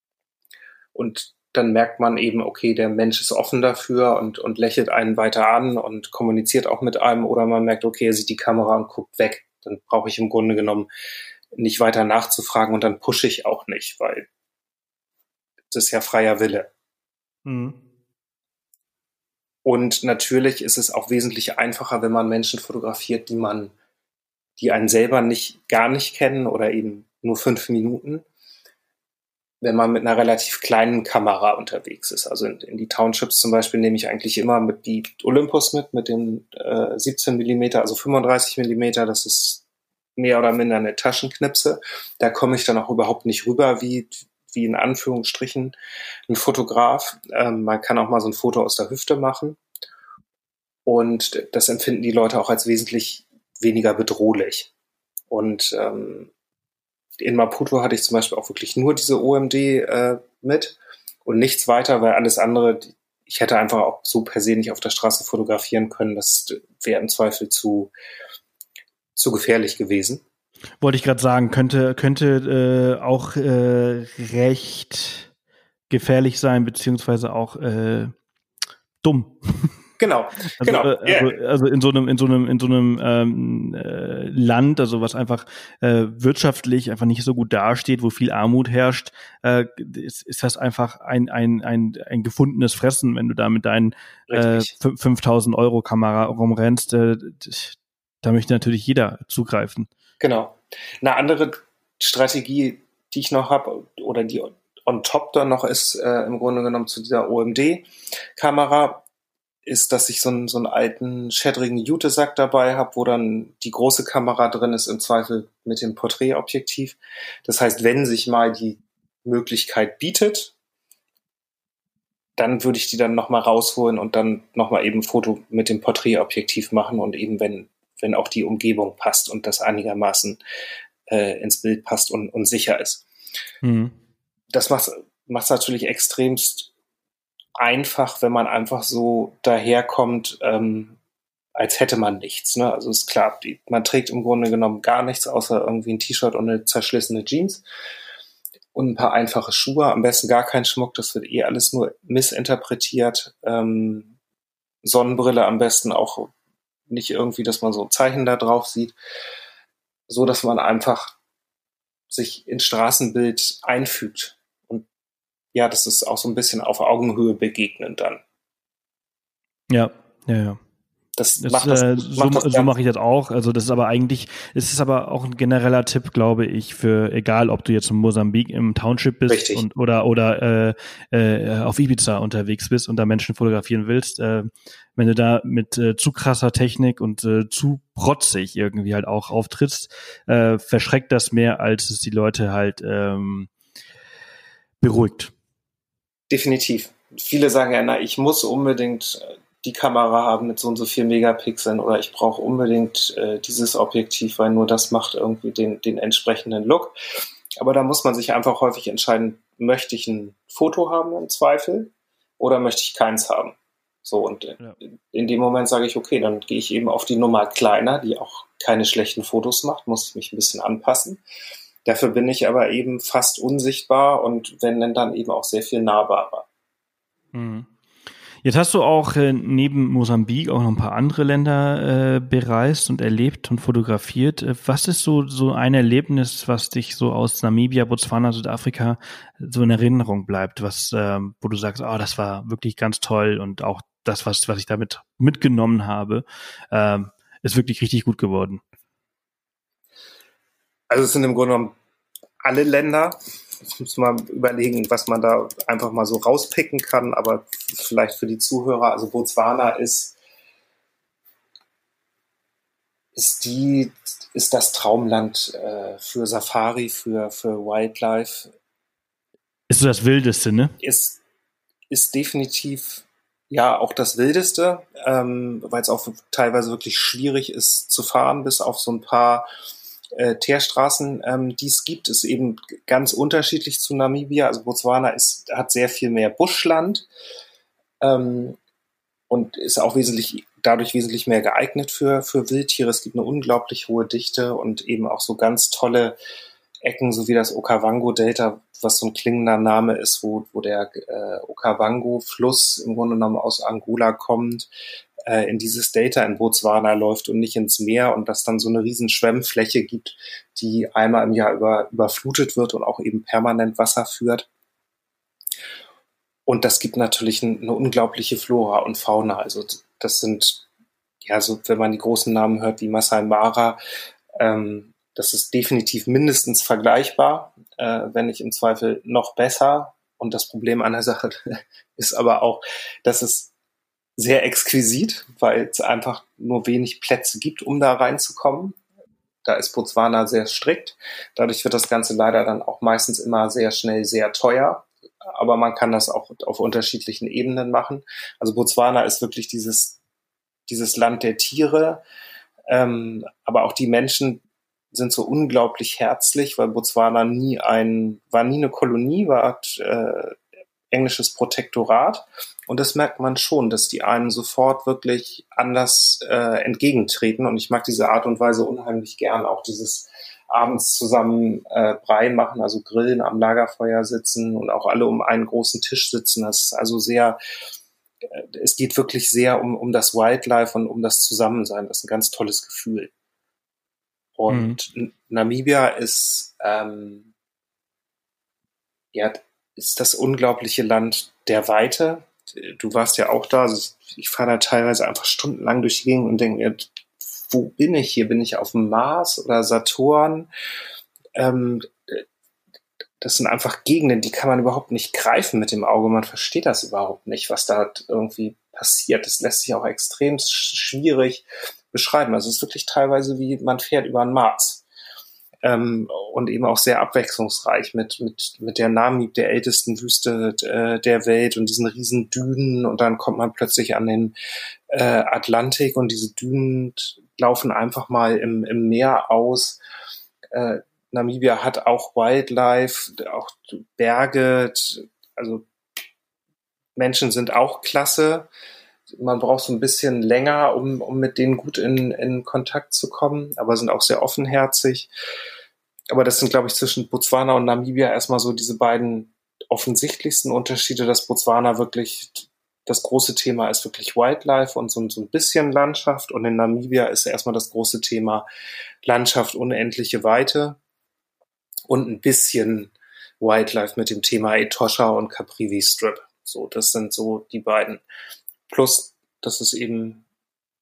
Und dann merkt man eben, okay, der Mensch ist offen dafür und, und lächelt einen weiter an und kommuniziert auch mit einem. Oder man merkt, okay, er sieht die Kamera und guckt weg. Dann brauche ich im Grunde genommen nicht weiter nachzufragen und dann pushe ich auch nicht, weil das ist ja freier Wille. Mhm. Und natürlich ist es auch wesentlich einfacher, wenn man Menschen fotografiert, die man, die einen selber nicht, gar nicht kennen oder eben nur fünf Minuten, wenn man mit einer relativ kleinen Kamera unterwegs ist. Also in, in die Townships zum Beispiel nehme ich eigentlich immer mit die Olympus mit, mit den äh, siebzehn Millimeter, also fünfunddreißig Millimeter, das ist mehr oder minder eine Taschenknipse. Da komme ich dann auch überhaupt nicht rüber, wie wie in Anführungsstrichen ein Fotograf. Ähm, man kann auch mal so ein Foto aus der Hüfte machen. Und das empfinden die Leute auch als wesentlich weniger bedrohlich. Und ähm, in Maputo hatte ich zum Beispiel auch wirklich nur diese O M D äh, mit und nichts weiter, weil alles andere, ich hätte einfach auch so per se nicht auf der Straße fotografieren können. Das wäre im Zweifel zu, zu gefährlich gewesen. Wollte ich gerade sagen, könnte könnte äh, auch äh, recht gefährlich sein, beziehungsweise auch äh, dumm. Genau, also, genau. Äh, also, yeah. also in so einem in so einem in so einem ähm, äh, Land, also was einfach äh, wirtschaftlich einfach nicht so gut dasteht, wo viel Armut herrscht, äh, ist, ist das einfach ein ein ein ein gefundenes Fressen, wenn du da mit deinen äh, fünftausend Euro Kamera rumrennst. Äh, da möchte natürlich jeder zugreifen. Genau. Eine andere Strategie, die ich noch habe, oder die on top dann noch ist, äh, im Grunde genommen zu dieser O M D-Kamera, ist, dass ich so einen, so einen alten, schädrigen Jutesack dabei habe, wo dann die große Kamera drin ist, im Zweifel mit dem Porträtobjektiv. Das heißt, wenn sich mal die Möglichkeit bietet, dann würde ich die dann nochmal rausholen und dann nochmal eben ein Foto mit dem Porträtobjektiv machen und eben, wenn wenn auch die Umgebung passt und das einigermaßen äh, ins Bild passt und, und sicher ist. Mhm. Das macht es natürlich extremst einfach, wenn man einfach so daherkommt, ähm, als hätte man nichts. Ne? Also ist klar, die, man trägt im Grunde genommen gar nichts, außer irgendwie ein T-Shirt und eine zerschlissene Jeans und ein paar einfache Schuhe, am besten gar kein Schmuck, das wird eh alles nur missinterpretiert. Ähm, Sonnenbrille am besten auch nicht irgendwie, dass man so ein Zeichen da drauf sieht, so dass man einfach sich ins Straßenbild einfügt. Und ja, das ist auch so ein bisschen auf Augenhöhe begegnen dann. Ja, ja, ja. Das, Das, macht das, äh, macht so das so mache ich das auch. Also das ist aber eigentlich, es ist aber auch ein genereller Tipp, glaube ich, für egal, ob du jetzt in Mosambik im Township bist richtig. und oder oder äh, äh, auf Ibiza unterwegs bist und da Menschen fotografieren willst. Äh, wenn du da mit äh, zu krasser Technik und äh, zu protzig irgendwie halt auch auftrittst, äh, verschreckt das mehr, als es die Leute halt ähm, beruhigt. Definitiv. Viele sagen ja, na, ich muss unbedingt die Kamera haben mit so und so vier Megapixeln oder ich brauche unbedingt äh, dieses Objektiv, weil nur das macht irgendwie den, den entsprechenden Look. Aber da muss man sich einfach häufig entscheiden, möchte ich ein Foto haben im Zweifel oder möchte ich keins haben? So, und ja. in, in dem Moment sage ich, okay, dann gehe ich eben auf die Nummer kleiner, die auch keine schlechten Fotos macht, muss ich mich ein bisschen anpassen. Dafür bin ich aber eben fast unsichtbar und wenn denn dann eben auch sehr viel nahbarer. Mhm. Jetzt hast du auch äh, neben Mosambik auch noch ein paar andere Länder äh, bereist und erlebt und fotografiert. Was ist so so ein Erlebnis, was dich so aus Namibia, Botswana, Südafrika so in Erinnerung bleibt, was ähm, wo du sagst, oh, das war wirklich ganz toll und auch das, was was ich damit mitgenommen habe, ähm, ist wirklich richtig gut geworden. Also es sind im Grunde genommen alle Länder. Ich muss mal überlegen, was man da einfach mal so rauspicken kann, aber vielleicht für die Zuhörer, also Botswana ist, ist die, ist das Traumland äh, für Safari, für, für Wildlife. Ist so das Wildeste, ne? Ist, ist definitiv, ja, auch das Wildeste, ähm, weil es auch teilweise wirklich schwierig ist zu fahren, bis auf so ein paar Äh, Teerstraßen, ähm, die es gibt, ist eben ganz unterschiedlich zu Namibia. Also Botswana ist, hat sehr viel mehr Buschland ähm, und ist auch wesentlich, dadurch wesentlich mehr geeignet für, für Wildtiere. Es gibt eine unglaublich hohe Dichte und eben auch so ganz tolle Ecken, so wie das Okavango-Delta, was so ein klingender Name ist, wo, wo der äh, Okavango-Fluss im Grunde genommen aus Angola kommt, äh, in dieses Delta in Botswana läuft und nicht ins Meer und dass dann so eine riesen Schwemmfläche gibt, die einmal im Jahr über, überflutet wird und auch eben permanent Wasser führt. Und das gibt natürlich ein, eine unglaubliche Flora und Fauna. Also das sind, ja, so wenn man die großen Namen hört wie Masai Mara, ähm, das ist definitiv mindestens vergleichbar, äh, wenn nicht im Zweifel noch besser. Und das Problem an der Sache ist aber auch, dass es sehr exquisit, weil es einfach nur wenig Plätze gibt, um da reinzukommen. Da ist Botswana sehr strikt. Dadurch wird das Ganze leider dann auch meistens immer sehr schnell sehr teuer. Aber man kann das auch auf unterschiedlichen Ebenen machen. Also Botswana ist wirklich dieses, dieses Land der Tiere. Ähm, aber auch die Menschen sind so unglaublich herzlich, weil Botswana nie ein, war nie eine Kolonie, war äh, englisches Protektorat. Und das merkt man schon, dass die einem sofort wirklich anders äh, entgegentreten. Und ich mag diese Art und Weise unheimlich gern. Auch dieses abends zusammen äh, Brei machen, also grillen, am Lagerfeuer sitzen und auch alle um einen großen Tisch sitzen. Das ist also sehr, äh, es geht wirklich sehr um, um das Wildlife und um das Zusammensein. Das ist ein ganz tolles Gefühl. Und mhm. Namibia ist, ähm, ja, ist das unglaubliche Land der Weite. Du warst ja auch da. Also ich fahre da teilweise einfach stundenlang durch die Gegend und denke mir, wo bin ich hier? Bin ich auf dem Mars oder Saturn? Ähm, das sind einfach Gegenden, die kann man überhaupt nicht greifen mit dem Auge. Man versteht das überhaupt nicht, was da irgendwie passiert. Das lässt sich auch extrem schwierig beschreiben. Also es ist wirklich teilweise wie, man fährt über den Mars. Ähm, und eben auch sehr abwechslungsreich mit, mit, mit der Namib, der ältesten Wüste äh, der Welt und diesen riesen Dünen. Und dann kommt man plötzlich an den äh, Atlantik und diese Dünen laufen einfach mal im, im Meer aus. Äh, Namibia hat auch Wildlife, auch Berge, also Menschen sind auch klasse. Man braucht so ein bisschen länger, um, um mit denen gut in, in Kontakt zu kommen, aber sind auch sehr offenherzig. Aber das sind, glaube ich, zwischen Botswana und Namibia erstmal so diese beiden offensichtlichsten Unterschiede, dass Botswana wirklich, das große Thema ist wirklich Wildlife und so, so ein bisschen Landschaft. Und in Namibia ist erstmal das große Thema Landschaft, unendliche Weite und ein bisschen Wildlife mit dem Thema Etosha und Caprivi Strip. So, das sind so die beiden. Plus, dass es eben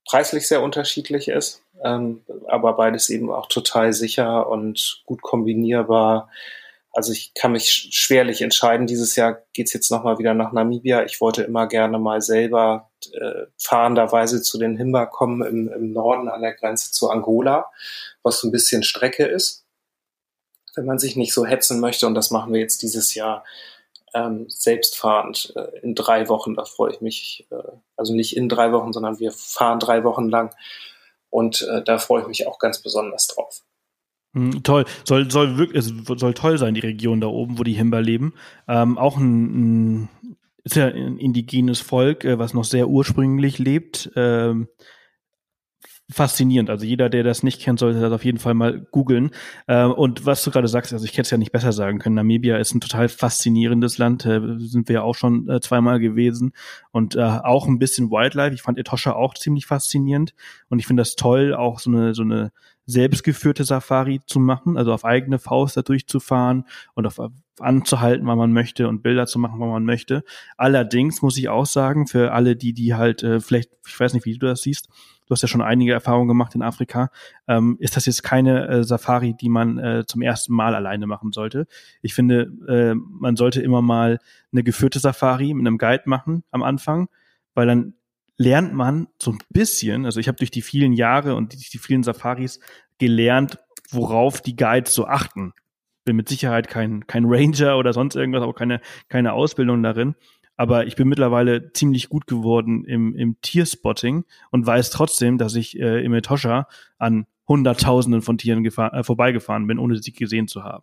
preislich sehr unterschiedlich ist, ähm, aber beides eben auch total sicher und gut kombinierbar. Also ich kann mich schwerlich entscheiden. Dieses Jahr geht's jetzt nochmal wieder nach Namibia. Ich wollte immer gerne mal selber äh, fahrenderweise zu den Himba kommen im, im Norden an der Grenze zu Angola, was so ein bisschen Strecke ist, wenn man sich nicht so hetzen möchte. Und das machen wir jetzt dieses Jahr ähm, selbstfahrend äh, in drei Wochen. Da freue ich mich. Äh, also nicht in drei Wochen, sondern wir fahren drei Wochen lang. Und äh, da freue ich mich auch ganz besonders drauf. Mm, toll, soll soll wirklich es soll toll sein, die Region da oben, wo die Himba leben. Ähm, auch ein, ein ist ja ein indigenes Volk, äh, was noch sehr ursprünglich lebt. Ähm, faszinierend. Also jeder, der das nicht kennt, sollte das auf jeden Fall mal googeln. Äh, und was du gerade sagst, also ich hätte es ja nicht besser sagen können. Namibia ist ein total faszinierendes Land. Äh, sind wir ja auch schon äh, zweimal gewesen und äh, auch ein bisschen Wildlife. Ich fand Etosha auch ziemlich faszinierend und ich finde das toll, auch so eine so eine selbstgeführte Safari zu machen, also auf eigene Faust da durchzufahren und auf anzuhalten, wann man möchte und Bilder zu machen, wann man möchte. Allerdings muss ich auch sagen, für alle, die die halt äh, vielleicht, ich weiß nicht, wie du das siehst, du hast ja schon einige Erfahrungen gemacht in Afrika, ähm, ist das jetzt keine äh, Safari, die man äh, zum ersten Mal alleine machen sollte. Ich finde, äh, man sollte immer mal eine geführte Safari mit einem Guide machen am Anfang, weil dann lernt man so ein bisschen, also ich habe durch die vielen Jahre und durch die vielen Safaris gelernt, worauf die Guides so achten. Bin mit Sicherheit kein kein Ranger oder sonst irgendwas, auch keine keine Ausbildung darin. Aber ich bin mittlerweile ziemlich gut geworden im im Tierspotting und weiß trotzdem, dass ich äh, im Etosha an Hunderttausenden von Tieren gefahr, äh, vorbeigefahren bin, ohne sie gesehen zu haben.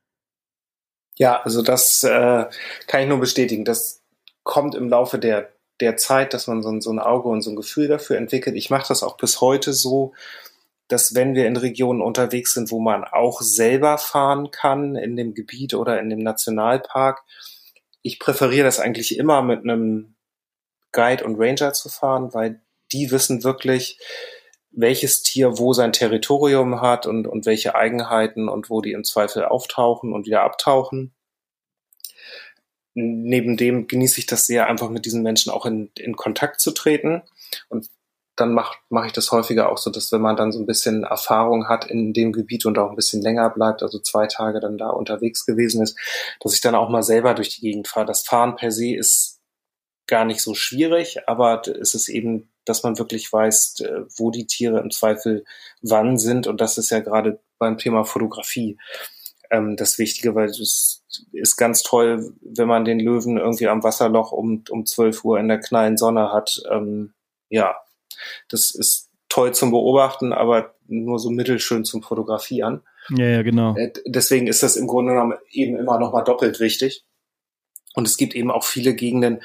Ja, also das äh, kann ich nur bestätigen. Das kommt im Laufe der der Zeit, dass man so ein, so ein Auge und so ein Gefühl dafür entwickelt. Ich mache das auch bis heute so, dass wenn wir in Regionen unterwegs sind, wo man auch selber fahren kann, in dem Gebiet oder in dem Nationalpark, ich präferiere das eigentlich immer mit einem Guide und Ranger zu fahren, weil die wissen wirklich, welches Tier wo sein Territorium hat und, und welche Eigenheiten und wo die im Zweifel auftauchen und wieder abtauchen. Neben dem genieße ich das sehr, einfach mit diesen Menschen auch in, in Kontakt zu treten. Und dann mache mach ich das häufiger auch so, dass wenn man dann so ein bisschen Erfahrung hat in dem Gebiet und auch ein bisschen länger bleibt, also zwei Tage dann da unterwegs gewesen ist, dass ich dann auch mal selber durch die Gegend fahre. Das Fahren per se ist gar nicht so schwierig, aber es ist eben, dass man wirklich weiß, wo die Tiere im Zweifel wann sind. Und das ist ja gerade beim Thema Fotografie ähm, das Wichtige, weil es ist ganz toll, wenn man den Löwen irgendwie am Wasserloch um um zwölf Uhr in der knallen Sonne hat. Ähm, ja, das ist toll zum Beobachten, aber nur so mittelschön zum Fotografieren. Ja, ja, genau. Äh, deswegen ist das im Grunde genommen eben immer noch mal doppelt wichtig. Und es gibt eben auch viele Gegenden,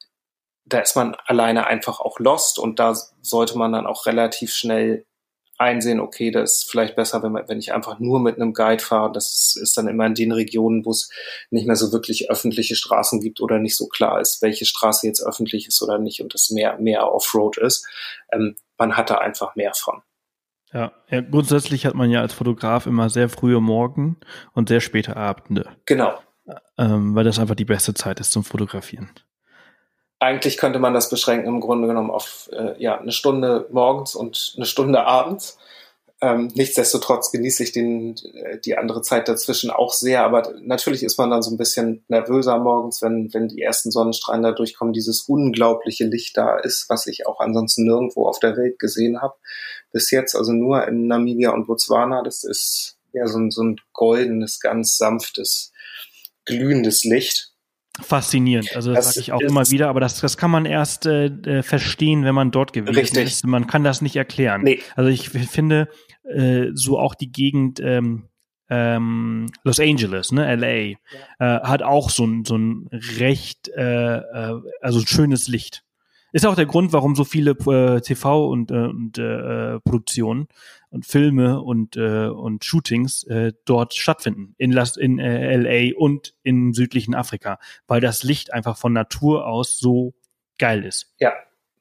da ist man alleine einfach auch lost und da sollte man dann auch relativ schnell einsehen, okay, das ist vielleicht besser, wenn, man, wenn ich einfach nur mit einem Guide fahre. Das ist dann immer in den Regionen, wo es nicht mehr so wirklich öffentliche Straßen gibt oder nicht so klar ist, welche Straße jetzt öffentlich ist oder nicht und das mehr, mehr Offroad ist. Ähm, man hat da einfach mehr von. Ja, ja, grundsätzlich hat man ja als Fotograf immer sehr frühe Morgen und sehr späte Abende. Genau. Ähm, weil das einfach die beste Zeit ist zum Fotografieren. Eigentlich könnte man das beschränken im Grunde genommen auf äh, ja eine Stunde morgens und eine Stunde abends. Ähm, nichtsdestotrotz genieße ich den, äh, die andere Zeit dazwischen auch sehr, aber natürlich ist man dann so ein bisschen nervöser morgens, wenn, wenn die ersten Sonnenstrahlen da durchkommen, dieses unglaubliche Licht da ist, was ich auch ansonsten nirgendwo auf der Welt gesehen habe bis jetzt, also nur in Namibia und Botswana. Das ist ja so ein, so ein goldenes, ganz sanftes, glühendes Licht. Faszinierend, also das, das sage ich auch immer wieder, aber das, das kann man erst äh, verstehen, wenn man dort gewesen richtig. ist. Man kann das nicht erklären. Nee. Also ich finde, äh, so auch die Gegend ähm, ähm, Los Angeles, ne, L A, ja. äh, hat auch so ein, so ein recht, äh, äh, also ein schönes Licht. Ist auch der Grund, warum so viele äh, T V und, äh, und äh, Produktionen und Filme und äh, und Shootings äh, dort stattfinden in, Las, in äh, L A und im südlichen Afrika, weil das Licht einfach von Natur aus so geil ist. Ja,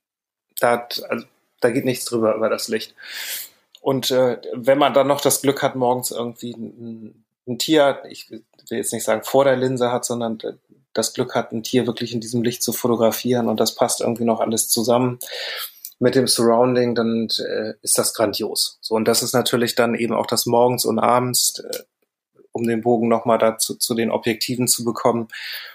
da, also, da geht nichts drüber über das Licht. Und äh, wenn man dann noch das Glück hat, morgens irgendwie ein, ein Tier, ich will jetzt nicht sagen vor der Linse hat, sondern das Glück hat, ein Tier wirklich in diesem Licht zu fotografieren und das passt irgendwie noch alles zusammen, mit dem Surrounding, dann äh, ist das grandios. So, und das ist natürlich dann eben auch das morgens und abends, äh, um den Bogen nochmal dazu zu den Objektiven zu bekommen.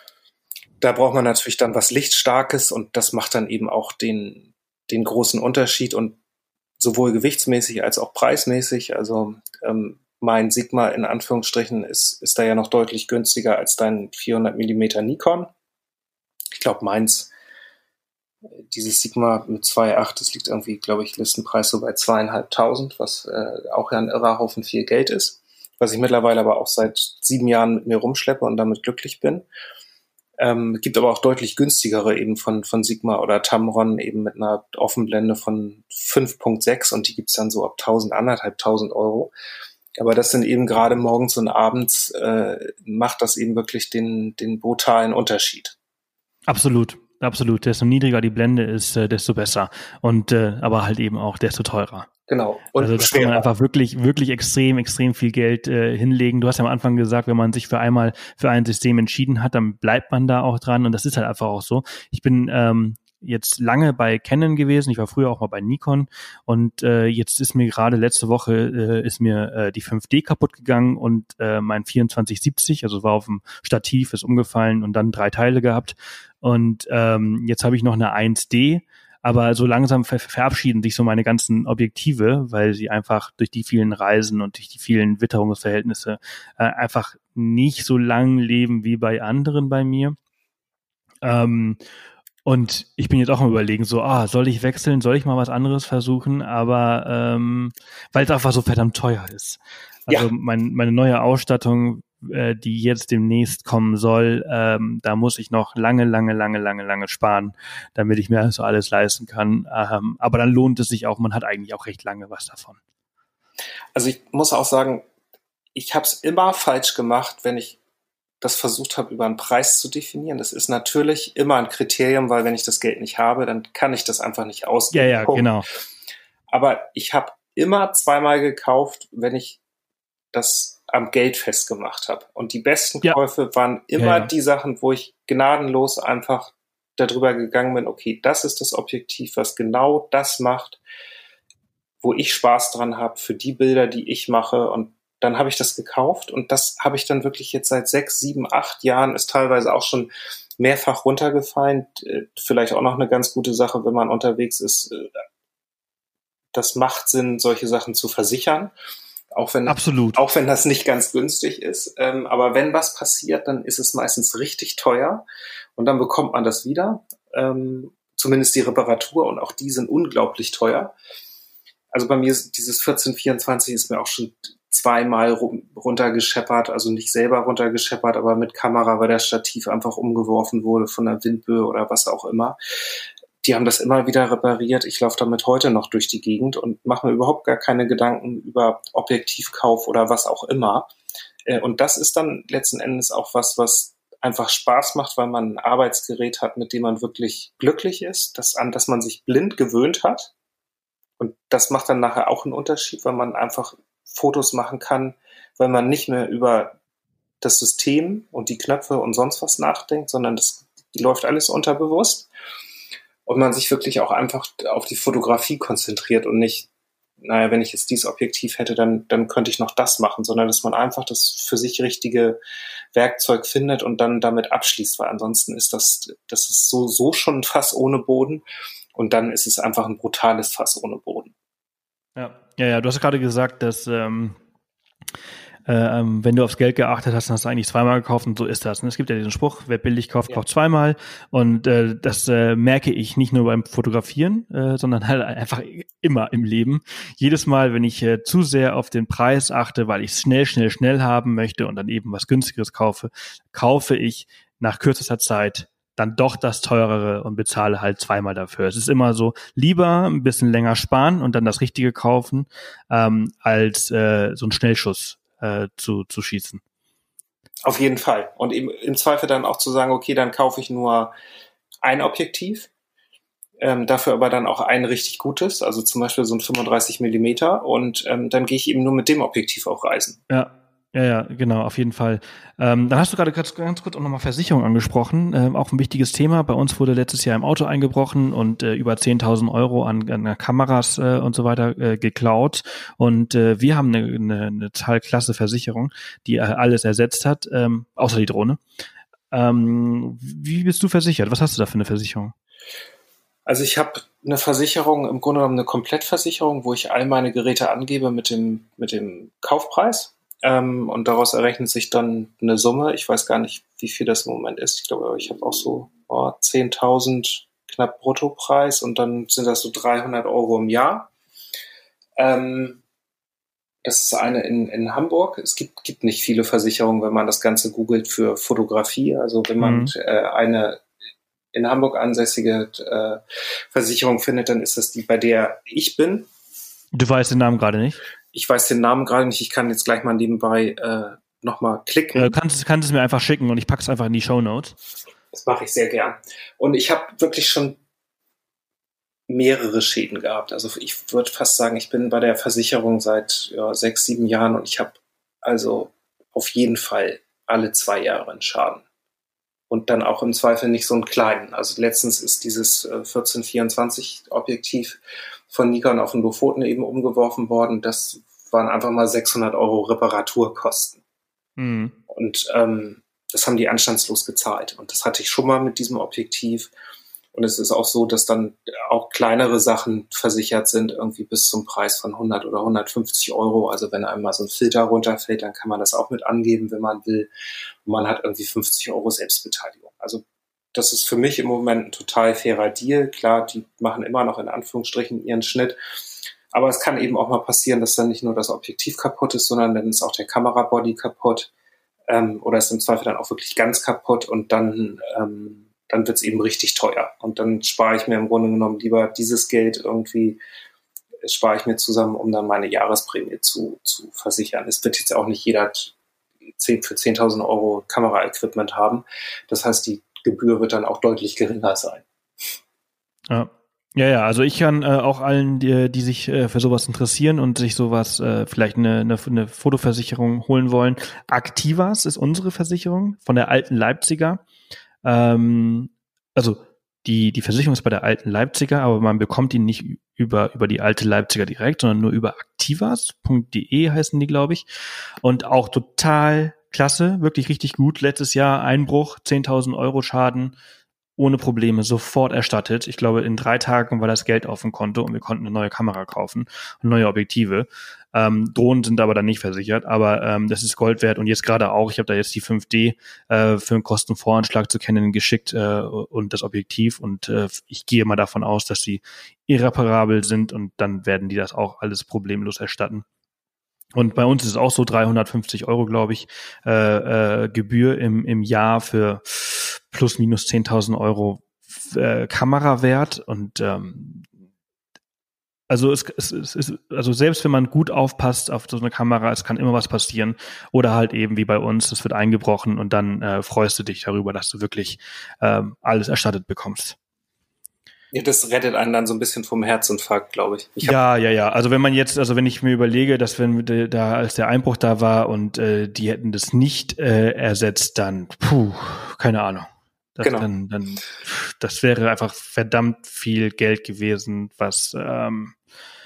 Da braucht man natürlich dann was Lichtstarkes und das macht dann eben auch den, den großen Unterschied und sowohl gewichtsmäßig als auch preismäßig. Also ähm, mein Sigma in Anführungsstrichen ist, ist da ja noch deutlich günstiger als dein vierhundert Millimeter Nikon. Ich glaube, meins, dieses Sigma mit zwei Komma acht, das liegt irgendwie, glaube ich, Listenpreis so bei zweieinhalbtausend, was äh, auch ja ein irrer Haufen viel Geld ist, was ich mittlerweile aber auch seit sieben Jahren mit mir rumschleppe und damit glücklich bin. Ähm, es gibt aber auch deutlich günstigere eben von, von Sigma oder Tamron eben mit einer Offenblende von fünf Komma sechs und die gibt's dann so ab tausend, anderthalbtausend Euro. Aber das sind eben gerade morgens und abends, äh, macht das eben wirklich den, den brutalen Unterschied. Absolut, absolut. Desto niedriger die Blende ist, äh, desto besser. Und äh, aber halt eben auch desto teurer. Genau. Und also da kann man einfach wirklich, wirklich extrem, extrem viel Geld äh, hinlegen. Du hast ja am Anfang gesagt, wenn man sich für einmal für ein System entschieden hat, dann bleibt man da auch dran. Und das ist halt einfach auch so. Ich bin ähm, jetzt lange bei Canon gewesen. Ich war früher auch mal bei Nikon. Und äh, jetzt ist mir gerade letzte Woche äh, ist mir äh, die fünf D kaputt gegangen und äh, mein vierundzwanzig siebzig, also war auf dem Stativ, ist umgefallen und dann drei Teile gehabt. Und ähm, jetzt habe ich noch eine eins D. Aber so langsam ver- verabschieden sich so meine ganzen Objektive, weil sie einfach durch die vielen Reisen und durch die vielen Witterungsverhältnisse äh, einfach nicht so lang leben wie bei anderen bei mir. Ähm, und ich bin jetzt auch am Überlegen, so, ah, soll ich wechseln, soll ich mal was anderes versuchen? Aber ähm, weil es einfach so verdammt teuer ist. Also ja. mein, meine neue Ausstattung, äh, die jetzt demnächst kommen soll, ähm, da muss ich noch lange, lange, lange, lange, lange sparen, damit ich mir so alles leisten kann. Ähm, aber dann lohnt es sich auch, man hat eigentlich auch recht lange was davon. Also ich muss auch sagen, ich habe es immer falsch gemacht, wenn ich das versucht habe, über einen Preis zu definieren. Das ist natürlich immer ein Kriterium, weil wenn ich das Geld nicht habe, dann kann ich das einfach nicht ausgeben. Ja, ja, Punkt. Genau. Aber ich habe immer zweimal gekauft, wenn ich das am Geld festgemacht habe. Und die besten ja. Käufe waren immer ja, ja. die Sachen, wo ich gnadenlos einfach darüber gegangen bin, okay, das ist das Objektiv, was genau das macht, wo ich Spaß dran habe, für die Bilder, die ich mache. Und dann habe ich das gekauft und das habe ich dann wirklich jetzt seit sechs, sieben, acht Jahren, ist teilweise auch schon mehrfach runtergefallen. Vielleicht auch noch eine ganz gute Sache, wenn man unterwegs ist. Das macht Sinn, solche Sachen zu versichern. Auch wenn, Absolut. Auch wenn das nicht ganz günstig ist. Ähm, aber wenn was passiert, dann ist es meistens richtig teuer und dann bekommt man das wieder. Ähm, zumindest die Reparatur und auch die sind unglaublich teuer. Also bei mir ist dieses vierzehn vierundzwanzig ist mir auch schon zweimal runtergescheppert, also nicht selber runtergescheppert, aber mit Kamera, weil das Stativ einfach umgeworfen wurde von der Windböe oder was auch immer. Die haben das immer wieder repariert. Ich laufe damit heute noch durch die Gegend und mache mir überhaupt gar keine Gedanken über Objektivkauf oder was auch immer. Und das ist dann letzten Endes auch was, was einfach Spaß macht, weil man ein Arbeitsgerät hat, mit dem man wirklich glücklich ist, das, an das man sich blind gewöhnt hat. Und das macht dann nachher auch einen Unterschied, weil man einfach Fotos machen kann, weil man nicht mehr über das System und die Knöpfe und sonst was nachdenkt, sondern das läuft alles unterbewusst. Und man sich wirklich auch einfach auf die Fotografie konzentriert und nicht, naja, wenn ich jetzt dieses Objektiv hätte, dann, dann könnte ich noch das machen, sondern dass man einfach das für sich richtige Werkzeug findet und dann damit abschließt, weil ansonsten ist das, das ist so, so schon ein Fass ohne Boden und dann ist es einfach ein brutales Fass ohne Boden. Ja, ja, ja, du hast gerade gesagt, dass ähm Äh, ähm, wenn du aufs Geld geachtet hast, dann hast du eigentlich zweimal gekauft und so ist das. Und es gibt ja diesen Spruch, wer billig kauft, ja. kauft zweimal. Und äh, das äh, merke ich nicht nur beim Fotografieren, äh, sondern halt einfach immer im Leben. Jedes Mal, wenn ich äh, zu sehr auf den Preis achte, weil ich es schnell, schnell, schnell haben möchte und dann eben was Günstigeres kaufe, kaufe ich nach kürzester Zeit dann doch das Teurere und bezahle halt zweimal dafür. Es ist immer so, lieber ein bisschen länger sparen und dann das Richtige kaufen, ähm, als äh, so ein Schnellschuss Äh, zu, zu schießen. Auf jeden Fall. Und eben im Zweifel dann auch zu sagen, okay, dann kaufe ich nur ein Objektiv, ähm, dafür aber dann auch ein richtig gutes, also zum Beispiel so ein fünfunddreißig Millimeter und ähm, dann gehe ich eben nur mit dem Objektiv auch reisen. Ja. Ja, ja, genau, auf jeden Fall. Ähm, dann hast du gerade ganz, ganz kurz auch nochmal Versicherung angesprochen, ähm, auch ein wichtiges Thema. Bei uns wurde letztes Jahr im Auto eingebrochen und äh, über zehntausend Euro an, an Kameras äh, und so weiter äh, geklaut. Und äh, wir haben eine, eine, eine total klasse Versicherung, die äh, alles ersetzt hat, ähm, außer die Drohne. Ähm, wie bist du versichert? Was hast du da für eine Versicherung? Also ich habe eine Versicherung, im Grunde genommen eine Komplettversicherung, wo ich all meine Geräte angebe mit dem, mit dem Kaufpreis. Ähm, und daraus errechnet sich dann eine Summe. Ich weiß gar nicht, wie viel das im Moment ist. Ich glaube, ich habe auch so oh, zehntausend knapp Bruttopreis und dann sind das so dreihundert Euro im Jahr. Ähm, das ist eine in, in Hamburg. Es gibt, gibt nicht viele Versicherungen, wenn man das Ganze googelt für Fotografie. Also wenn man mhm. äh, eine in Hamburg ansässige äh, Versicherung findet, dann ist das die, bei der ich bin. Du weißt den Namen gerade nicht? Ich weiß den Namen gerade nicht. Ich kann jetzt gleich mal nebenbei äh, nochmal klicken. Du kannst, kannst es mir einfach schicken und ich packe es einfach in die Shownotes. Das mache ich sehr gern. Und ich habe wirklich schon mehrere Schäden gehabt. Also ich würde fast sagen, ich bin bei der Versicherung seit ja, sechs, sieben Jahren und ich habe also auf jeden Fall alle zwei Jahre einen Schaden. Und dann auch im Zweifel nicht so einen kleinen. Also letztens ist dieses äh, vierzehn vierundzwanzig Objektiv von Nikon auf den Lofoten eben umgeworfen worden. Das waren einfach mal sechshundert Euro Reparaturkosten. Mhm. Und ähm, das haben die anstandslos gezahlt. Und das hatte ich schon mal mit diesem Objektiv. Und es ist auch so, dass dann auch kleinere Sachen versichert sind, irgendwie bis zum Preis von hundert oder hundertfünfzig Euro. Also wenn einmal so ein Filter runterfällt, dann kann man das auch mit angeben, wenn man will. Und man hat irgendwie fünfzig Euro Selbstbeteiligung. Also das ist für mich im Moment ein total fairer Deal. Klar, die machen immer noch in Anführungsstrichen ihren Schnitt. Aber es kann eben auch mal passieren, dass dann nicht nur das Objektiv kaputt ist, sondern dann ist auch der Kamerabody kaputt. Ähm, oder ist im Zweifel dann auch wirklich ganz kaputt und dann... Ähm, dann wird es eben richtig teuer. Und dann spare ich mir im Grunde genommen lieber dieses Geld irgendwie, spare ich mir zusammen, um dann meine Jahresprämie zu, zu versichern. Es wird jetzt auch nicht jeder für zehntausend Euro Kameraequipment haben. Das heißt, die Gebühr wird dann auch deutlich geringer sein. Ja. Ja, ja, also ich kann äh, auch allen, die, die sich äh, für sowas interessieren und sich sowas, äh, vielleicht eine, eine, eine Fotoversicherung holen wollen. Activas ist unsere Versicherung von der alten Leipziger. Ähm, also die die Versicherung ist bei der alten Leipziger, aber man bekommt die nicht über über die alte Leipziger direkt, sondern nur über activas punkt de heißen die, glaube ich. Und auch total klasse, wirklich richtig gut. Letztes Jahr Einbruch, zehntausend Euro Schaden, ohne Probleme, sofort erstattet. Ich glaube, in drei Tagen war das Geld auf dem Konto und wir konnten eine neue Kamera kaufen und neue Objektive. Ähm, Drohnen sind aber dann nicht versichert, aber ähm, das ist Gold wert und jetzt gerade auch, ich habe da jetzt die fünf D äh, für einen Kostenvoranschlag zu Canon geschickt äh, und das Objektiv und äh, ich gehe mal davon aus, dass sie irreparabel sind und dann werden die das auch alles problemlos erstatten. Und bei uns ist es auch so dreihundertfünfzig Euro, glaube ich, äh, äh, Gebühr im im Jahr für plus minus zehntausend Euro äh, Kamerawert und ähm, Also es, es, es ist, also selbst wenn man gut aufpasst auf so eine Kamera, es kann immer was passieren. Oder halt eben wie bei uns, es wird eingebrochen und dann äh, freust du dich darüber, dass du wirklich ähm, alles erstattet bekommst. Ja, das rettet einen dann so ein bisschen vom Herzinfarkt, glaube ich. ich ja, ja, ja. Also wenn man jetzt, also wenn ich mir überlege, dass wenn da als der Einbruch da war und äh, die hätten das nicht äh, ersetzt, dann puh, keine Ahnung. Das, genau. dann, dann, das wäre einfach verdammt viel Geld gewesen, was, ähm,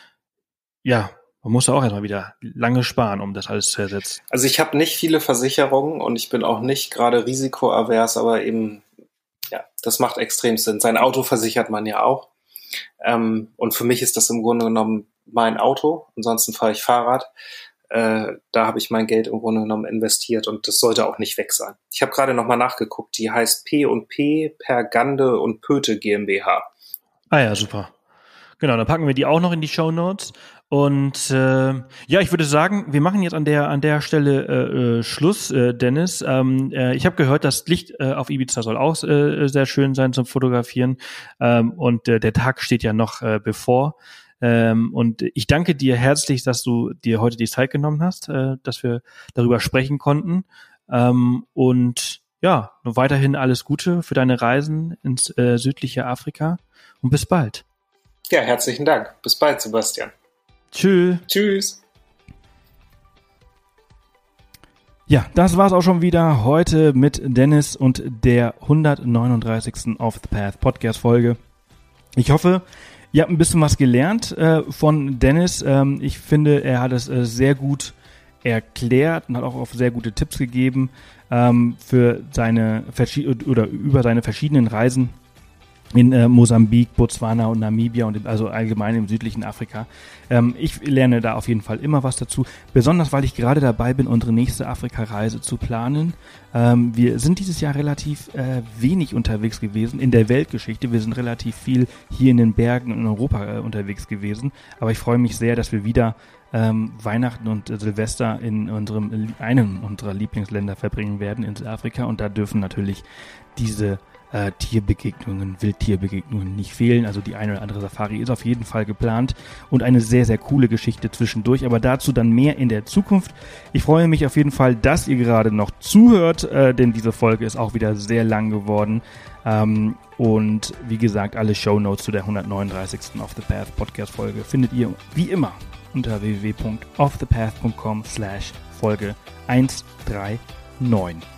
ja, man muss auch erstmal wieder lange sparen, um das alles zu ersetzen. Also ich habe nicht viele Versicherungen und ich bin auch nicht gerade risikoavers, aber eben, ja, das macht extrem Sinn. Sein Auto versichert man ja auch. Ähm, und für mich ist das im Grunde genommen mein Auto. Ansonsten fahre ich Fahrrad. Äh, da habe ich mein Geld im Grunde genommen investiert und das sollte auch nicht weg sein. Ich habe gerade nochmal nachgeguckt, die heißt P und P, Pergande und Pöte GmbH. Ah ja, super. Genau, dann packen wir die auch noch in die Shownotes. Und äh, ja, ich würde sagen, wir machen jetzt an der an der Stelle äh, Schluss, äh, Dennis. Ähm, äh, ich habe gehört, das Licht äh, auf Ibiza soll auch äh, sehr schön sein zum Fotografieren. Ähm, und äh, der Tag steht ja noch äh, bevor. Ähm, und ich danke dir herzlich, dass du dir heute die Zeit genommen hast, äh, dass wir darüber sprechen konnten. Ähm, und ja, nur weiterhin alles Gute für deine Reisen ins äh, südliche Afrika und bis bald. Ja, herzlichen Dank. Bis bald, Sebastian. Tschüss. Tschüss. Ja, das war's auch schon wieder heute mit Dennis und der hundertneununddreißigsten Off the Path Podcast Folge. Ich hoffe, ihr habt ein bisschen was gelernt äh, von Dennis. Ähm, ich finde, er hat es äh, sehr gut erklärt und hat auch auf sehr gute Tipps gegeben ähm, für seine verschi- oder über seine verschiedenen Reisen in äh, Mosambik, Botswana und Namibia und im, also allgemein im südlichen Afrika. Ähm, ich lerne da auf jeden Fall immer was dazu, besonders weil ich gerade dabei bin, unsere nächste Afrika-Reise zu planen. Ähm, wir sind dieses Jahr relativ äh, wenig unterwegs gewesen in der Weltgeschichte. Wir sind relativ viel hier in den Bergen in Europa äh, unterwegs gewesen, aber ich freue mich sehr, dass wir wieder ähm, Weihnachten und äh, Silvester in unserem einem unserer Lieblingsländer verbringen werden, in Südafrika, und da dürfen natürlich diese Äh, Tierbegegnungen, Wildtierbegegnungen nicht fehlen. Also die eine oder andere Safari ist auf jeden Fall geplant und eine sehr, sehr coole Geschichte zwischendurch, aber dazu dann mehr in der Zukunft. Ich freue mich auf jeden Fall, dass ihr gerade noch zuhört, äh, denn diese Folge ist auch wieder sehr lang geworden. Ähm, und wie gesagt, alle Shownotes zu der hundertneununddreißigsten Off the Path Podcast Folge findet ihr wie immer unter w w w punkt off the path punkt com slash Folge hundertneununddreißig.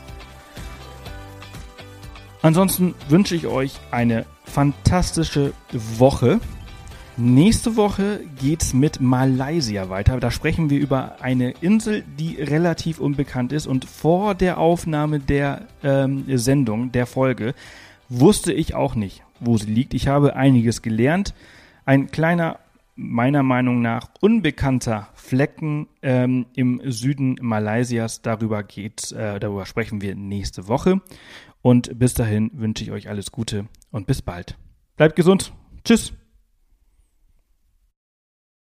Ansonsten wünsche ich euch eine fantastische Woche. Nächste Woche geht's mit Malaysia weiter. Da sprechen wir über eine Insel, die relativ unbekannt ist. Und vor der Aufnahme der ähm, Sendung, der Folge, wusste ich auch nicht, wo sie liegt. Ich habe einiges gelernt. Ein kleiner, meiner Meinung nach unbekannter Flecken ähm, im Süden Malaysias. Darüber geht, äh, darüber sprechen wir nächste Woche. Und bis dahin wünsche ich euch alles Gute und bis bald. Bleibt gesund. Tschüss.